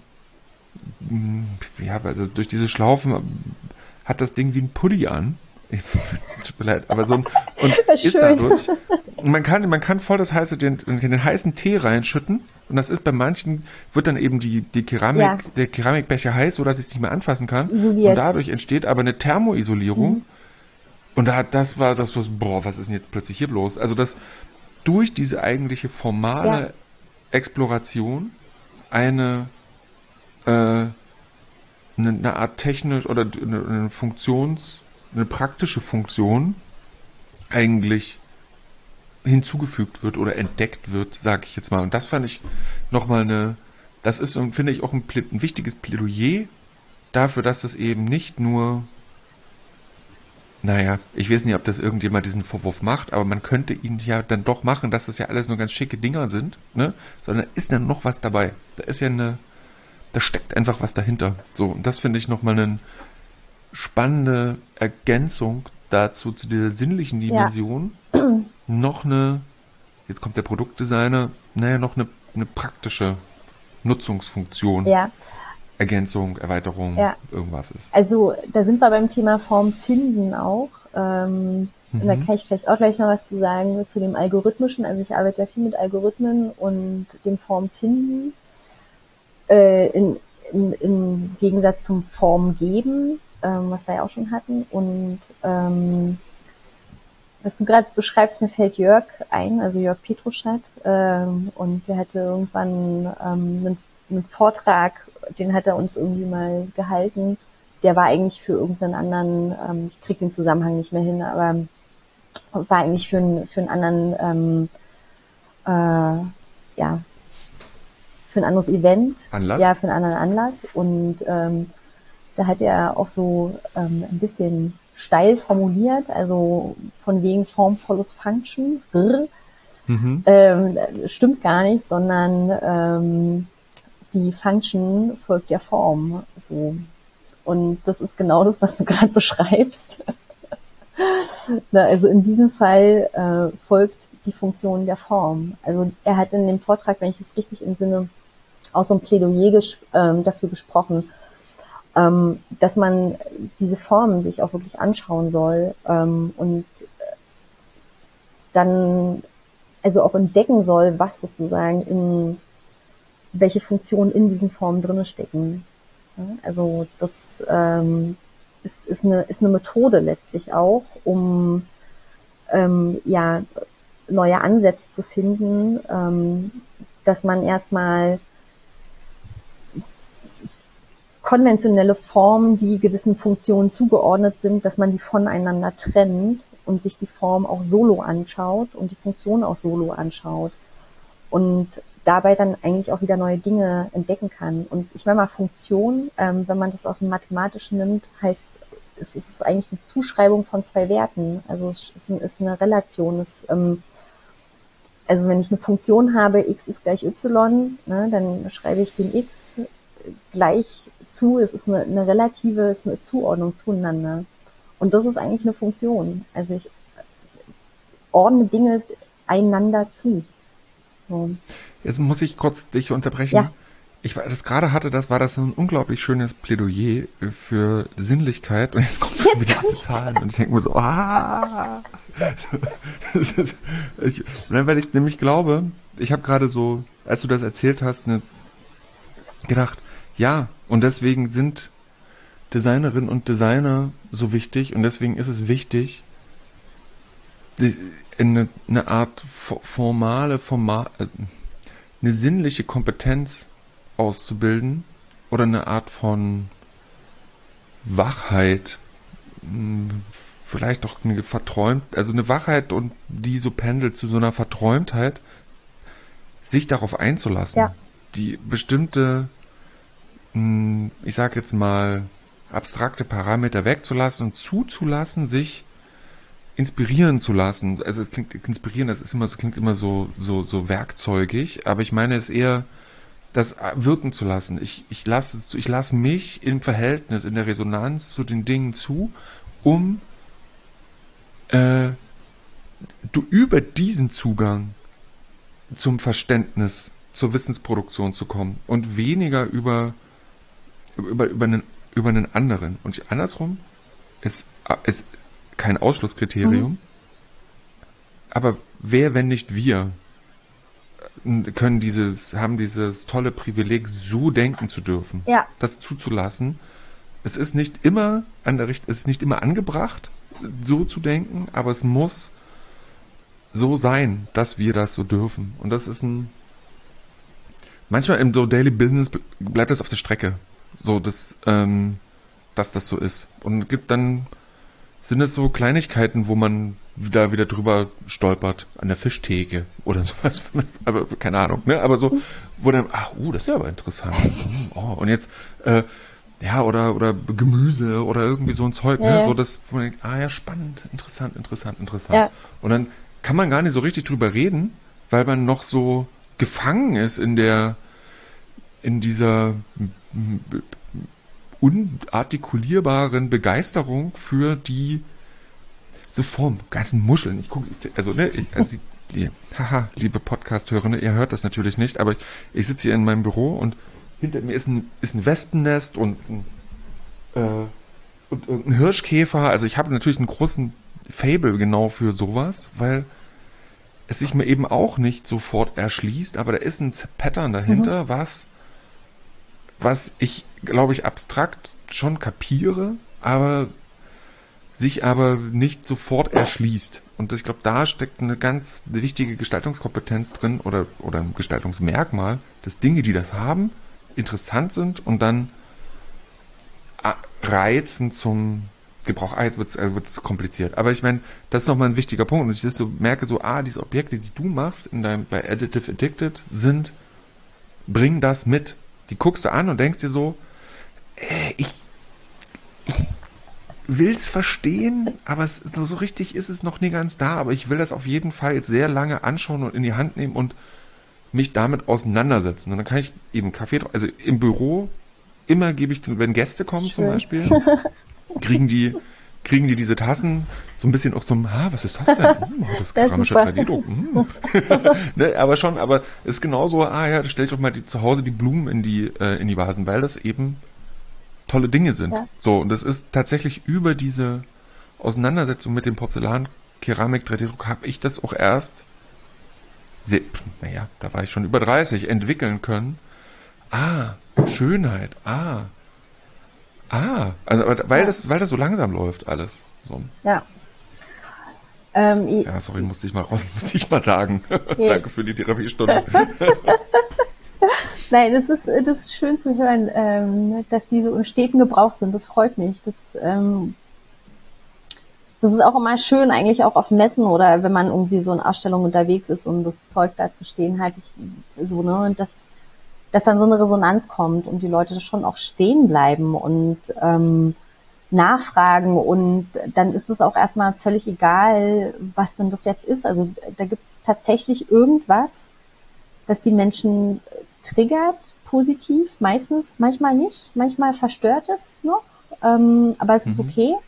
ja, also durch diese Schlaufen hat das Ding wie ein Pulli an. Tut mir leid, aber so ein, und ist dadurch, man kann, man kann voll das heiße, den, den heißen Tee reinschütten und das ist bei manchen, wird dann eben die, die Keramik, ja. der Keramikbecher heiß, so dass ich es nicht mehr anfassen kann. Und dadurch entsteht aber eine Thermoisolierung. Mhm. Und da, das war das, was, boah, was ist denn jetzt plötzlich hier bloß? Also das, durch diese eigentliche formale ja. Exploration eine, äh, eine, eine Art technisch oder eine, eine Funktions, eine praktische Funktion eigentlich hinzugefügt wird oder entdeckt wird, sage ich jetzt mal. Und das fand ich nochmal eine, das ist, finde ich, auch ein, ein wichtiges Plädoyer dafür, dass das eben nicht nur, naja, ich weiß nicht, ob das irgendjemand diesen Vorwurf macht, aber man könnte ihn ja dann doch machen, dass das ja alles nur ganz schicke Dinger sind, ne? Sondern ist dann noch was dabei. Da ist ja eine, da steckt einfach was dahinter. So, und das finde ich nochmal eine spannende Ergänzung dazu, zu dieser sinnlichen Dimension. Ja. Noch eine, jetzt kommt der Produktdesigner, naja, noch eine, eine praktische Nutzungsfunktion. Ja. Ergänzung, Erweiterung, ja. irgendwas ist. Also da sind wir beim Thema Form finden auch. Ähm, mhm. Und da kann ich vielleicht auch gleich noch was zu sagen zu dem Algorithmischen. Also ich arbeite ja viel mit Algorithmen und dem Form finden. Äh, in, in, im Gegensatz zum Form geben, ähm, was wir ja auch schon hatten. Und ähm, was du gerade beschreibst, mir fällt Jörg ein, also Jörg Petruschat. Ähm, und der hatte irgendwann ähm, einen, einen Vortrag, den hat er uns irgendwie mal gehalten. Der war eigentlich für irgendeinen anderen, ähm, ich krieg den Zusammenhang nicht mehr hin, aber war eigentlich für, einen für einen anderen, ähm, äh, ja, für ein anderes Event. Anlass? Ja, für einen anderen Anlass. Und ähm, da hat er auch so ähm, ein bisschen steil formuliert, also von wegen Form follows Function. Mhm. Ähm, stimmt gar nicht, sondern ähm, die Function folgt der Form. So. Und das ist genau das, was du gerade beschreibst. Na, also in diesem Fall äh, folgt die Funktion der Form. Also er hat in dem Vortrag, wenn ich es richtig im Sinne auch so ein Plädoyer ges- ähm, dafür gesprochen, ähm, dass man diese Formen sich auch wirklich anschauen soll ähm, und dann also auch entdecken soll, was sozusagen in welche Funktionen in diesen Formen drinne stecken. Ja, also das ähm, ist, ist, eine, ist eine Methode letztlich auch, um ähm, ja neue Ansätze zu finden, ähm, dass man erstmal konventionelle Formen, die gewissen Funktionen zugeordnet sind, dass man die voneinander trennt und sich die Form auch solo anschaut und die Funktion auch solo anschaut und dabei dann eigentlich auch wieder neue Dinge entdecken kann. Und ich meine mal, Funktion, ähm, wenn man das aus dem Mathematischen nimmt, heißt, es ist eigentlich eine Zuschreibung von zwei Werten. Also es ist, ist eine Relation. Es, ähm, also wenn ich eine Funktion habe, x ist gleich y, ne, dann schreibe ich dem x gleich zu. Es ist eine, eine relative, es ist eine Zuordnung zueinander. Und das ist eigentlich eine Funktion. Also ich ordne Dinge einander zu. So. Jetzt muss ich kurz dich unterbrechen. Ja. Ich das gerade hatte, das war das ein unglaublich schönes Plädoyer für Sinnlichkeit und jetzt kommen schon wieder diese Zahlen und ich denke mir so, ah. Das ist, ich, weil ich nämlich glaube, ich habe gerade so, als du das erzählt hast, ne, gedacht, ja, und deswegen sind Designerinnen und Designer so wichtig und deswegen ist es wichtig, eine, eine Art formale, formal, eine sinnliche Kompetenz auszubilden oder eine Art von Wachheit, vielleicht doch eine verträumt, also eine Wachheit und die so pendelt zu so einer Verträumtheit, sich darauf einzulassen, Ja. die bestimmte, ich sag jetzt mal, abstrakte Parameter wegzulassen und zuzulassen, sich inspirieren zu lassen. Also es klingt inspirieren, das ist immer so, klingt immer so, so, so werkzeugig, aber ich meine es eher, das wirken zu lassen. Ich, ich lasse es, ich lasse mich im Verhältnis, in der Resonanz zu den Dingen zu, um äh, du über diesen Zugang zum Verständnis, zur Wissensproduktion zu kommen und weniger über über, über, einen, über einen anderen. Und andersrum ist, ist kein Ausschlusskriterium, mhm. aber wer, wenn nicht wir, können diese, haben dieses tolle Privileg, so denken zu dürfen, ja. das zuzulassen. Es ist nicht immer an der Richt- es ist nicht immer angebracht, so zu denken, aber es muss so sein, dass wir das so dürfen. Und das ist ein, manchmal im so Daily Business bleibt das auf der Strecke. So, dass, ähm, dass das so ist. Und gibt dann, sind es so Kleinigkeiten, wo man da wieder drüber stolpert, an der Fischtheke oder sowas. Aber keine Ahnung, ne? Aber so, wo dann, ach, uh, das ist ja aber interessant. Oh, und jetzt, äh, ja, oder, oder Gemüse oder irgendwie so ein Zeug, ja, ne? Ja. So, das, wo man denkt, ah ja, spannend, interessant, interessant, interessant. Ja. Und dann kann man gar nicht so richtig drüber reden, weil man noch so gefangen ist in der, in dieser unartikulierbaren Begeisterung für die so Form, ganzen Muscheln. Ich gucke, also ne, ich, also die, haha, liebe Podcast-Hörerinnen, ihr hört das natürlich nicht, aber ich, ich sitze hier in meinem Büro und hinter mir ist ein, ist ein Wespennest und ein, äh, und ein Hirschkäfer. Also ich habe natürlich einen großen Faible genau für sowas, weil es sich mir eben auch nicht sofort erschließt, aber da ist ein Pattern dahinter, mhm. was was ich, glaube ich, abstrakt schon kapiere, aber sich aber nicht sofort erschließt. Und ich glaube, da steckt eine ganz wichtige Gestaltungskompetenz drin oder, oder ein Gestaltungsmerkmal, dass Dinge, die das haben, interessant sind und dann reizen zum Gebrauch. Ah, jetzt wird es also wird's kompliziert. Aber ich meine, das ist nochmal ein wichtiger Punkt. Und ich das so merke, so, ah, diese Objekte, die du machst in deinem, bei Additive Addicted, sind, bringen das mit. Die guckst du an und denkst dir so, äh, ich, ich will es verstehen, aber es ist nur so richtig ist es noch nie ganz da, aber ich will das auf jeden Fall jetzt sehr lange anschauen und in die Hand nehmen und mich damit auseinandersetzen. Und dann kann ich eben Kaffee, also im Büro, immer gebe ich, wenn Gäste kommen Schön. zum Beispiel, kriegen die, kriegen die diese Tassen so ein bisschen auch zum, ah, was ist das denn? Hm, das keramische drei D-Druck. Hm. Ne, aber schon, aber es ist genauso, ah ja, da stelle ich doch mal die, zu Hause die Blumen in die, äh, in die Vasen, weil das eben tolle Dinge sind. Ja. So, und das ist tatsächlich über diese Auseinandersetzung mit dem Porzellan, Keramik, drei D-Druck, habe ich das auch erst, sehr, naja, da war ich schon über dreißig, entwickeln können. Ah, Schönheit, ah, ah, also weil ja. das, weil das so langsam läuft alles. So. Ja. Ähm, ja, sorry, musste ich mal raus, muss ich mal sagen. Okay. Danke für die Therapiestunde. Nein, das ist, das ist schön zu hören, ähm, dass die so im steten Gebrauch sind. Das freut mich. Das, ähm, das ist auch immer schön, eigentlich auch auf Messen oder wenn man irgendwie so in Ausstellungen unterwegs ist und das Zeug da zu stehen hat, ich, so, ne, und dass, dass dann so eine Resonanz kommt und die Leute schon auch stehen bleiben und, ähm, nachfragen und dann ist es auch erstmal völlig egal, was denn das jetzt ist. Also da gibt es tatsächlich irgendwas, das die Menschen triggert, positiv, meistens, manchmal nicht, manchmal verstört es noch, ähm, aber es ist Mhm. okay,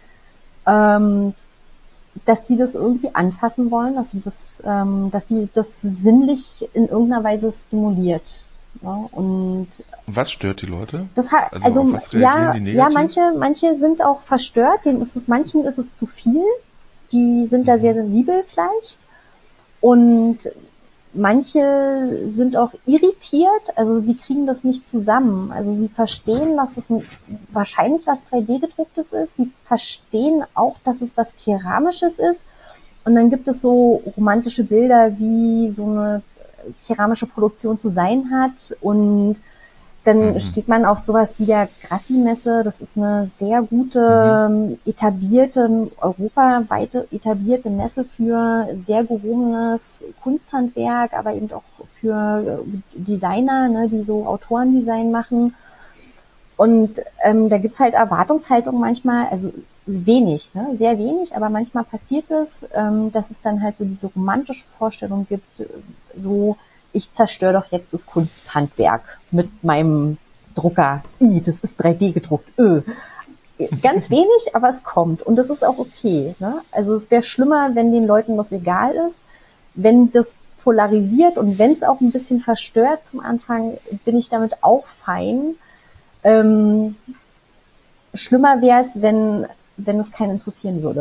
ähm, dass die das irgendwie anfassen wollen, dass sie das, ähm, dass sie das sinnlich in irgendeiner Weise stimuliert. Ja, und was stört die Leute? Das hat, Also, also auf was ja, reagieren die ja, negativ? manche, manche sind auch verstört, denen ist es, manchen ist es zu viel, die sind da sehr sensibel vielleicht und manche sind auch irritiert, also die kriegen das nicht zusammen. Also sie verstehen, dass es ein, wahrscheinlich was drei D gedrucktes ist, sie verstehen auch, dass es was Keramisches ist und dann gibt es so romantische Bilder, wie so eine keramische Produktion zu sein hat und dann mhm. steht man auf sowas wie der Grassi-Messe. Das ist eine sehr gute, mhm. etablierte, europaweite etablierte Messe für sehr gehobenes Kunsthandwerk, aber eben auch für Designer, ne, die so Autorendesign machen. Und ähm, da gibt's halt Erwartungshaltung manchmal, also wenig, ne, sehr wenig, aber manchmal passiert es, ähm, dass es dann halt so diese romantische Vorstellung gibt, so ich zerstöre doch jetzt das Kunsthandwerk mit meinem Drucker. I, das ist drei D gedruckt. Ö. Ganz wenig, aber es kommt. Und das ist auch okay. Ne? Also es wäre schlimmer, wenn den Leuten das egal ist. Wenn das polarisiert und wenn es auch ein bisschen verstört zum Anfang, bin ich damit auch fein. Ähm, schlimmer wäre es, wenn, wenn es keinen interessieren würde.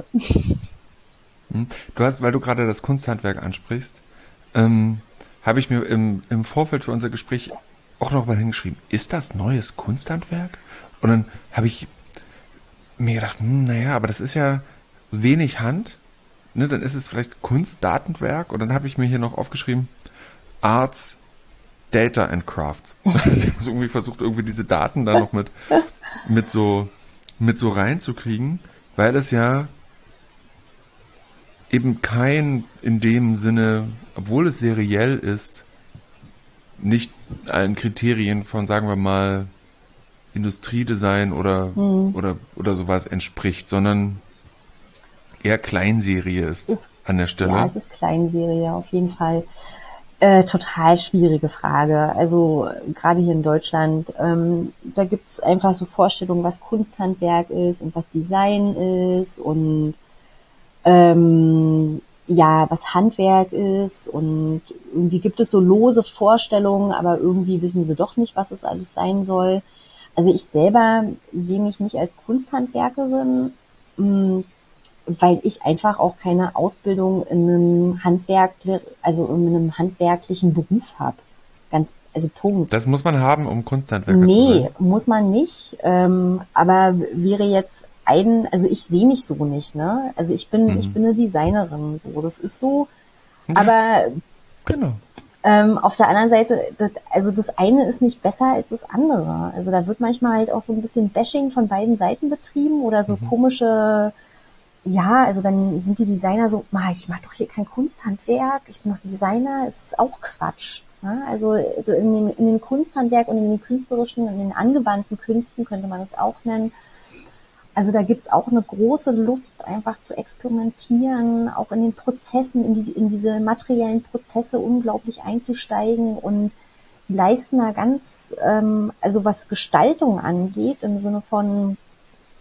Du hast, weil du gerade das Kunsthandwerk ansprichst, ähm, habe ich mir im, im Vorfeld für unser Gespräch auch noch mal hingeschrieben, ist das neues Kunsthandwerk? Und dann habe ich mir gedacht, hm, naja, aber das ist ja wenig Hand, ne, dann ist es vielleicht Kunstdatenwerk und dann habe ich mir hier noch aufgeschrieben, Arts, Data and Crafts. Ich habe irgendwie versucht, irgendwie diese Daten da noch mit, mit so, mit so reinzukriegen, weil es ja eben kein in dem Sinne, obwohl es seriell ist, nicht allen Kriterien von, sagen wir mal, Industriedesign oder, mhm. oder, oder sowas entspricht, sondern eher Kleinserie ist, ist an der Stelle. Ja, es ist Kleinserie, auf jeden Fall. Äh, total schwierige Frage. Also gerade hier in Deutschland, ähm, da gibt's einfach so Vorstellungen, was Kunsthandwerk ist und was Design ist und ähm, ja, was Handwerk ist und irgendwie gibt es so lose Vorstellungen, aber irgendwie wissen sie doch nicht, was es alles sein soll. Also ich selber sehe mich nicht als Kunsthandwerkerin, mh, weil ich einfach auch keine Ausbildung in einem Handwerk, also in einem handwerklichen Beruf habe. Ganz, also Punkt. Das muss man haben, um Kunsthandwerker nee, zu sein? Nee, muss man nicht. Ähm, aber wäre jetzt ein, also ich sehe mich so nicht, ne? Also ich bin, mhm. ich bin eine Designerin, so, das ist so. Ja, aber genau. Ähm, auf der anderen Seite, das, also das eine ist nicht besser als das andere. Also da wird manchmal halt auch so ein bisschen Bashing von beiden Seiten betrieben oder so mhm. komische, ja, also dann sind die Designer so, ich mache doch hier kein Kunsthandwerk, ich bin doch Designer, es ist auch Quatsch. Ne? Also in dem, in dem Kunsthandwerk und in den künstlerischen, in den angewandten Künsten könnte man es auch nennen. Also da gibt's auch eine große Lust, einfach zu experimentieren, auch in den Prozessen, in, die, in diese materiellen Prozesse unglaublich einzusteigen und die leisten da ganz, ähm, also was Gestaltung angeht, im Sinne von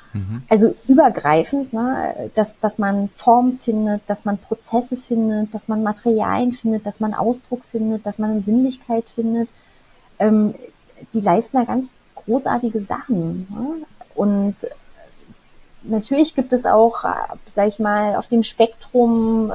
Mhm. Also übergreifend, ne, dass, dass man Form findet, dass man Prozesse findet, dass man Materialien findet, dass man Ausdruck findet, dass man Sinnlichkeit findet. Ähm, die leisten da ganz großartige Sachen. Ne? Und natürlich gibt es auch, sag ich mal, auf dem Spektrum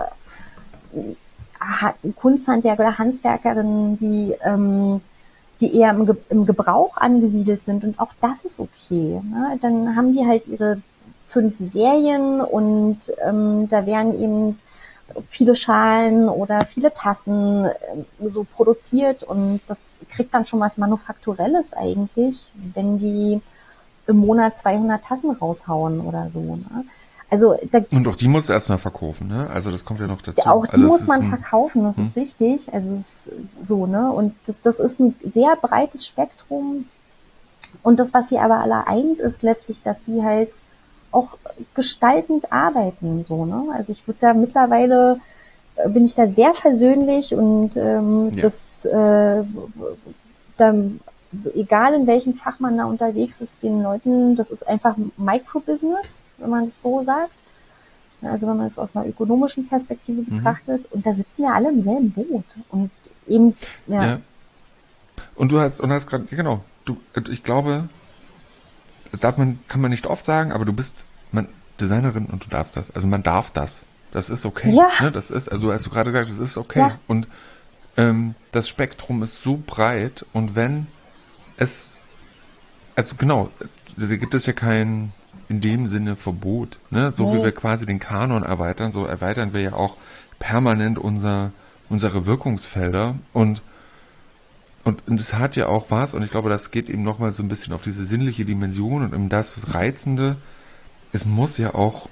Kunsthandwerker oder Handwerkerinnen, die, ähm, die eher im, Ge- im Gebrauch angesiedelt sind. Und auch das ist okay. Ne? Dann haben die halt ihre fünf Serien und ähm, da werden eben viele Schalen oder viele Tassen äh, so produziert und das kriegt dann schon was Manufakturelles eigentlich, wenn die im Monat zweihundert Tassen raushauen oder so. Ne? Also da, und auch die muss erstmal verkaufen, ne? Also das kommt ja noch dazu. auch die also muss man ein, verkaufen, das hm? ist wichtig. Also es ist so, ne? Und das, das ist ein sehr breites Spektrum. Und das, was sie aber alle eint, ist letztlich, dass sie halt auch gestaltend arbeiten, so, ne? Also ich würde da mittlerweile bin ich da sehr versöhnlich und ähm, ja. das äh, dann so, egal in welchem Fach man da unterwegs ist, den Leuten, das ist einfach Microbusiness, wenn man das so sagt. Also wenn man es aus einer ökonomischen Perspektive betrachtet. Mhm. Und da sitzen wir alle im selben Boot. Und eben, ja. ja. Und du hast, und hast gerade, ja genau, du, ich glaube, das darf man, kann man nicht oft sagen, aber du bist man, Designerin und du darfst das. Also man darf das. Das ist okay. Ja. Ne? Das ist, also hast du gerade gesagt, das ist okay. Ja. Und ähm, das Spektrum ist so breit und wenn es, also genau, da gibt es ja kein in dem Sinne Verbot. Ne? So nee. Wie wir quasi den Kanon erweitern, so erweitern wir ja auch permanent unser, unsere Wirkungsfelder und und und es hat ja auch was, und ich glaube, das geht eben nochmal so ein bisschen auf diese sinnliche Dimension und um das Reizende, es muss ja auch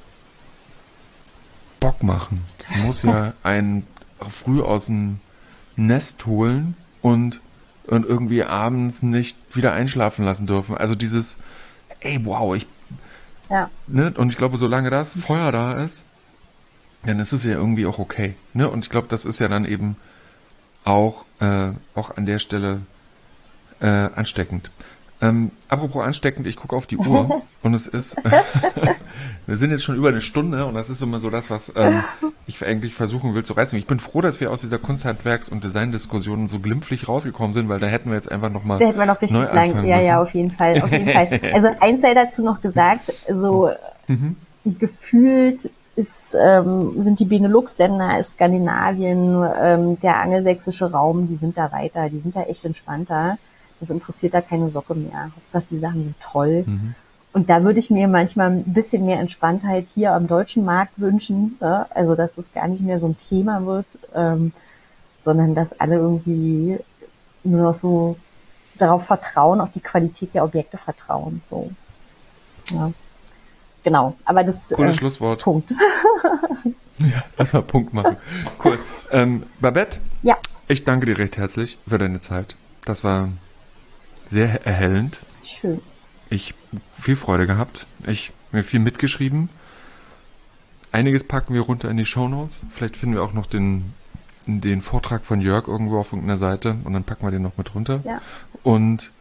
Bock machen. Es muss ja einen früh aus dem Nest holen und und irgendwie abends nicht wieder einschlafen lassen dürfen. Also dieses, ey, wow, ich, ja. ne? Und ich glaube, solange das Feuer da ist, dann ist es ja irgendwie auch okay, ne? Und ich glaube, das ist ja dann eben auch, äh, auch an der Stelle äh, ansteckend. Ähm, apropos ansteckend, ich gucke auf die Uhr und es ist, wir sind jetzt schon über eine Stunde und das ist immer so das, was ähm, ich eigentlich versuchen will zu reizen. Ich bin froh, dass wir aus dieser Kunsthandwerks- und Designdiskussion so glimpflich rausgekommen sind, weil da hätten wir jetzt einfach nochmal Da hätten wir noch richtig lang, ja, ja, auf jeden Fall, auf jeden Fall. Also eins sei dazu noch gesagt, so mhm. gefühlt ist, ähm, sind die Benelux-Länder, ist Skandinavien, ähm, der angelsächsische Raum, die sind da weiter, die sind da echt entspannter. Das interessiert da keine Socke mehr. Hauptsache, die Sachen sind toll. Mhm. Und da würde ich mir manchmal ein bisschen mehr Entspanntheit hier am deutschen Markt wünschen. Ne? Also, dass das gar nicht mehr so ein Thema wird, ähm, sondern dass alle irgendwie nur noch so darauf vertrauen, auf die Qualität der Objekte vertrauen. So. Ja. Genau. Aber das Cooles äh, Schlusswort. Punkt. Ja, lass mal Punkt machen. Cool. Ähm, Babette? Ja. Ich danke dir recht herzlich für deine Zeit. Das war sehr erhellend. Schön. Ich viel Freude gehabt. Ich mir viel mitgeschrieben. Einiges packen wir runter in die Shownotes. Vielleicht finden wir auch noch den, den Vortrag von Jörg irgendwo auf irgendeiner Seite und dann packen wir den noch mit runter. Ja. Und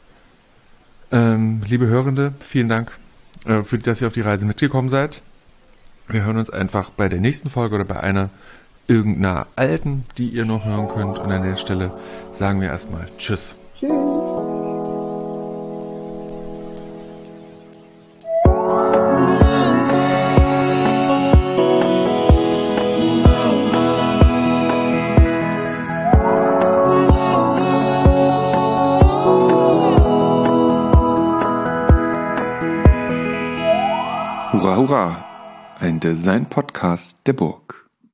ähm, liebe Hörende, vielen Dank, äh, für dass ihr auf die Reise mitgekommen seid. Wir hören uns einfach bei der nächsten Folge oder bei einer irgendeiner alten, die ihr noch hören könnt. Und an der Stelle sagen wir erstmal Tschüss. Tschüss. Hurra, hurra! Ein Design-Podcast der Burg.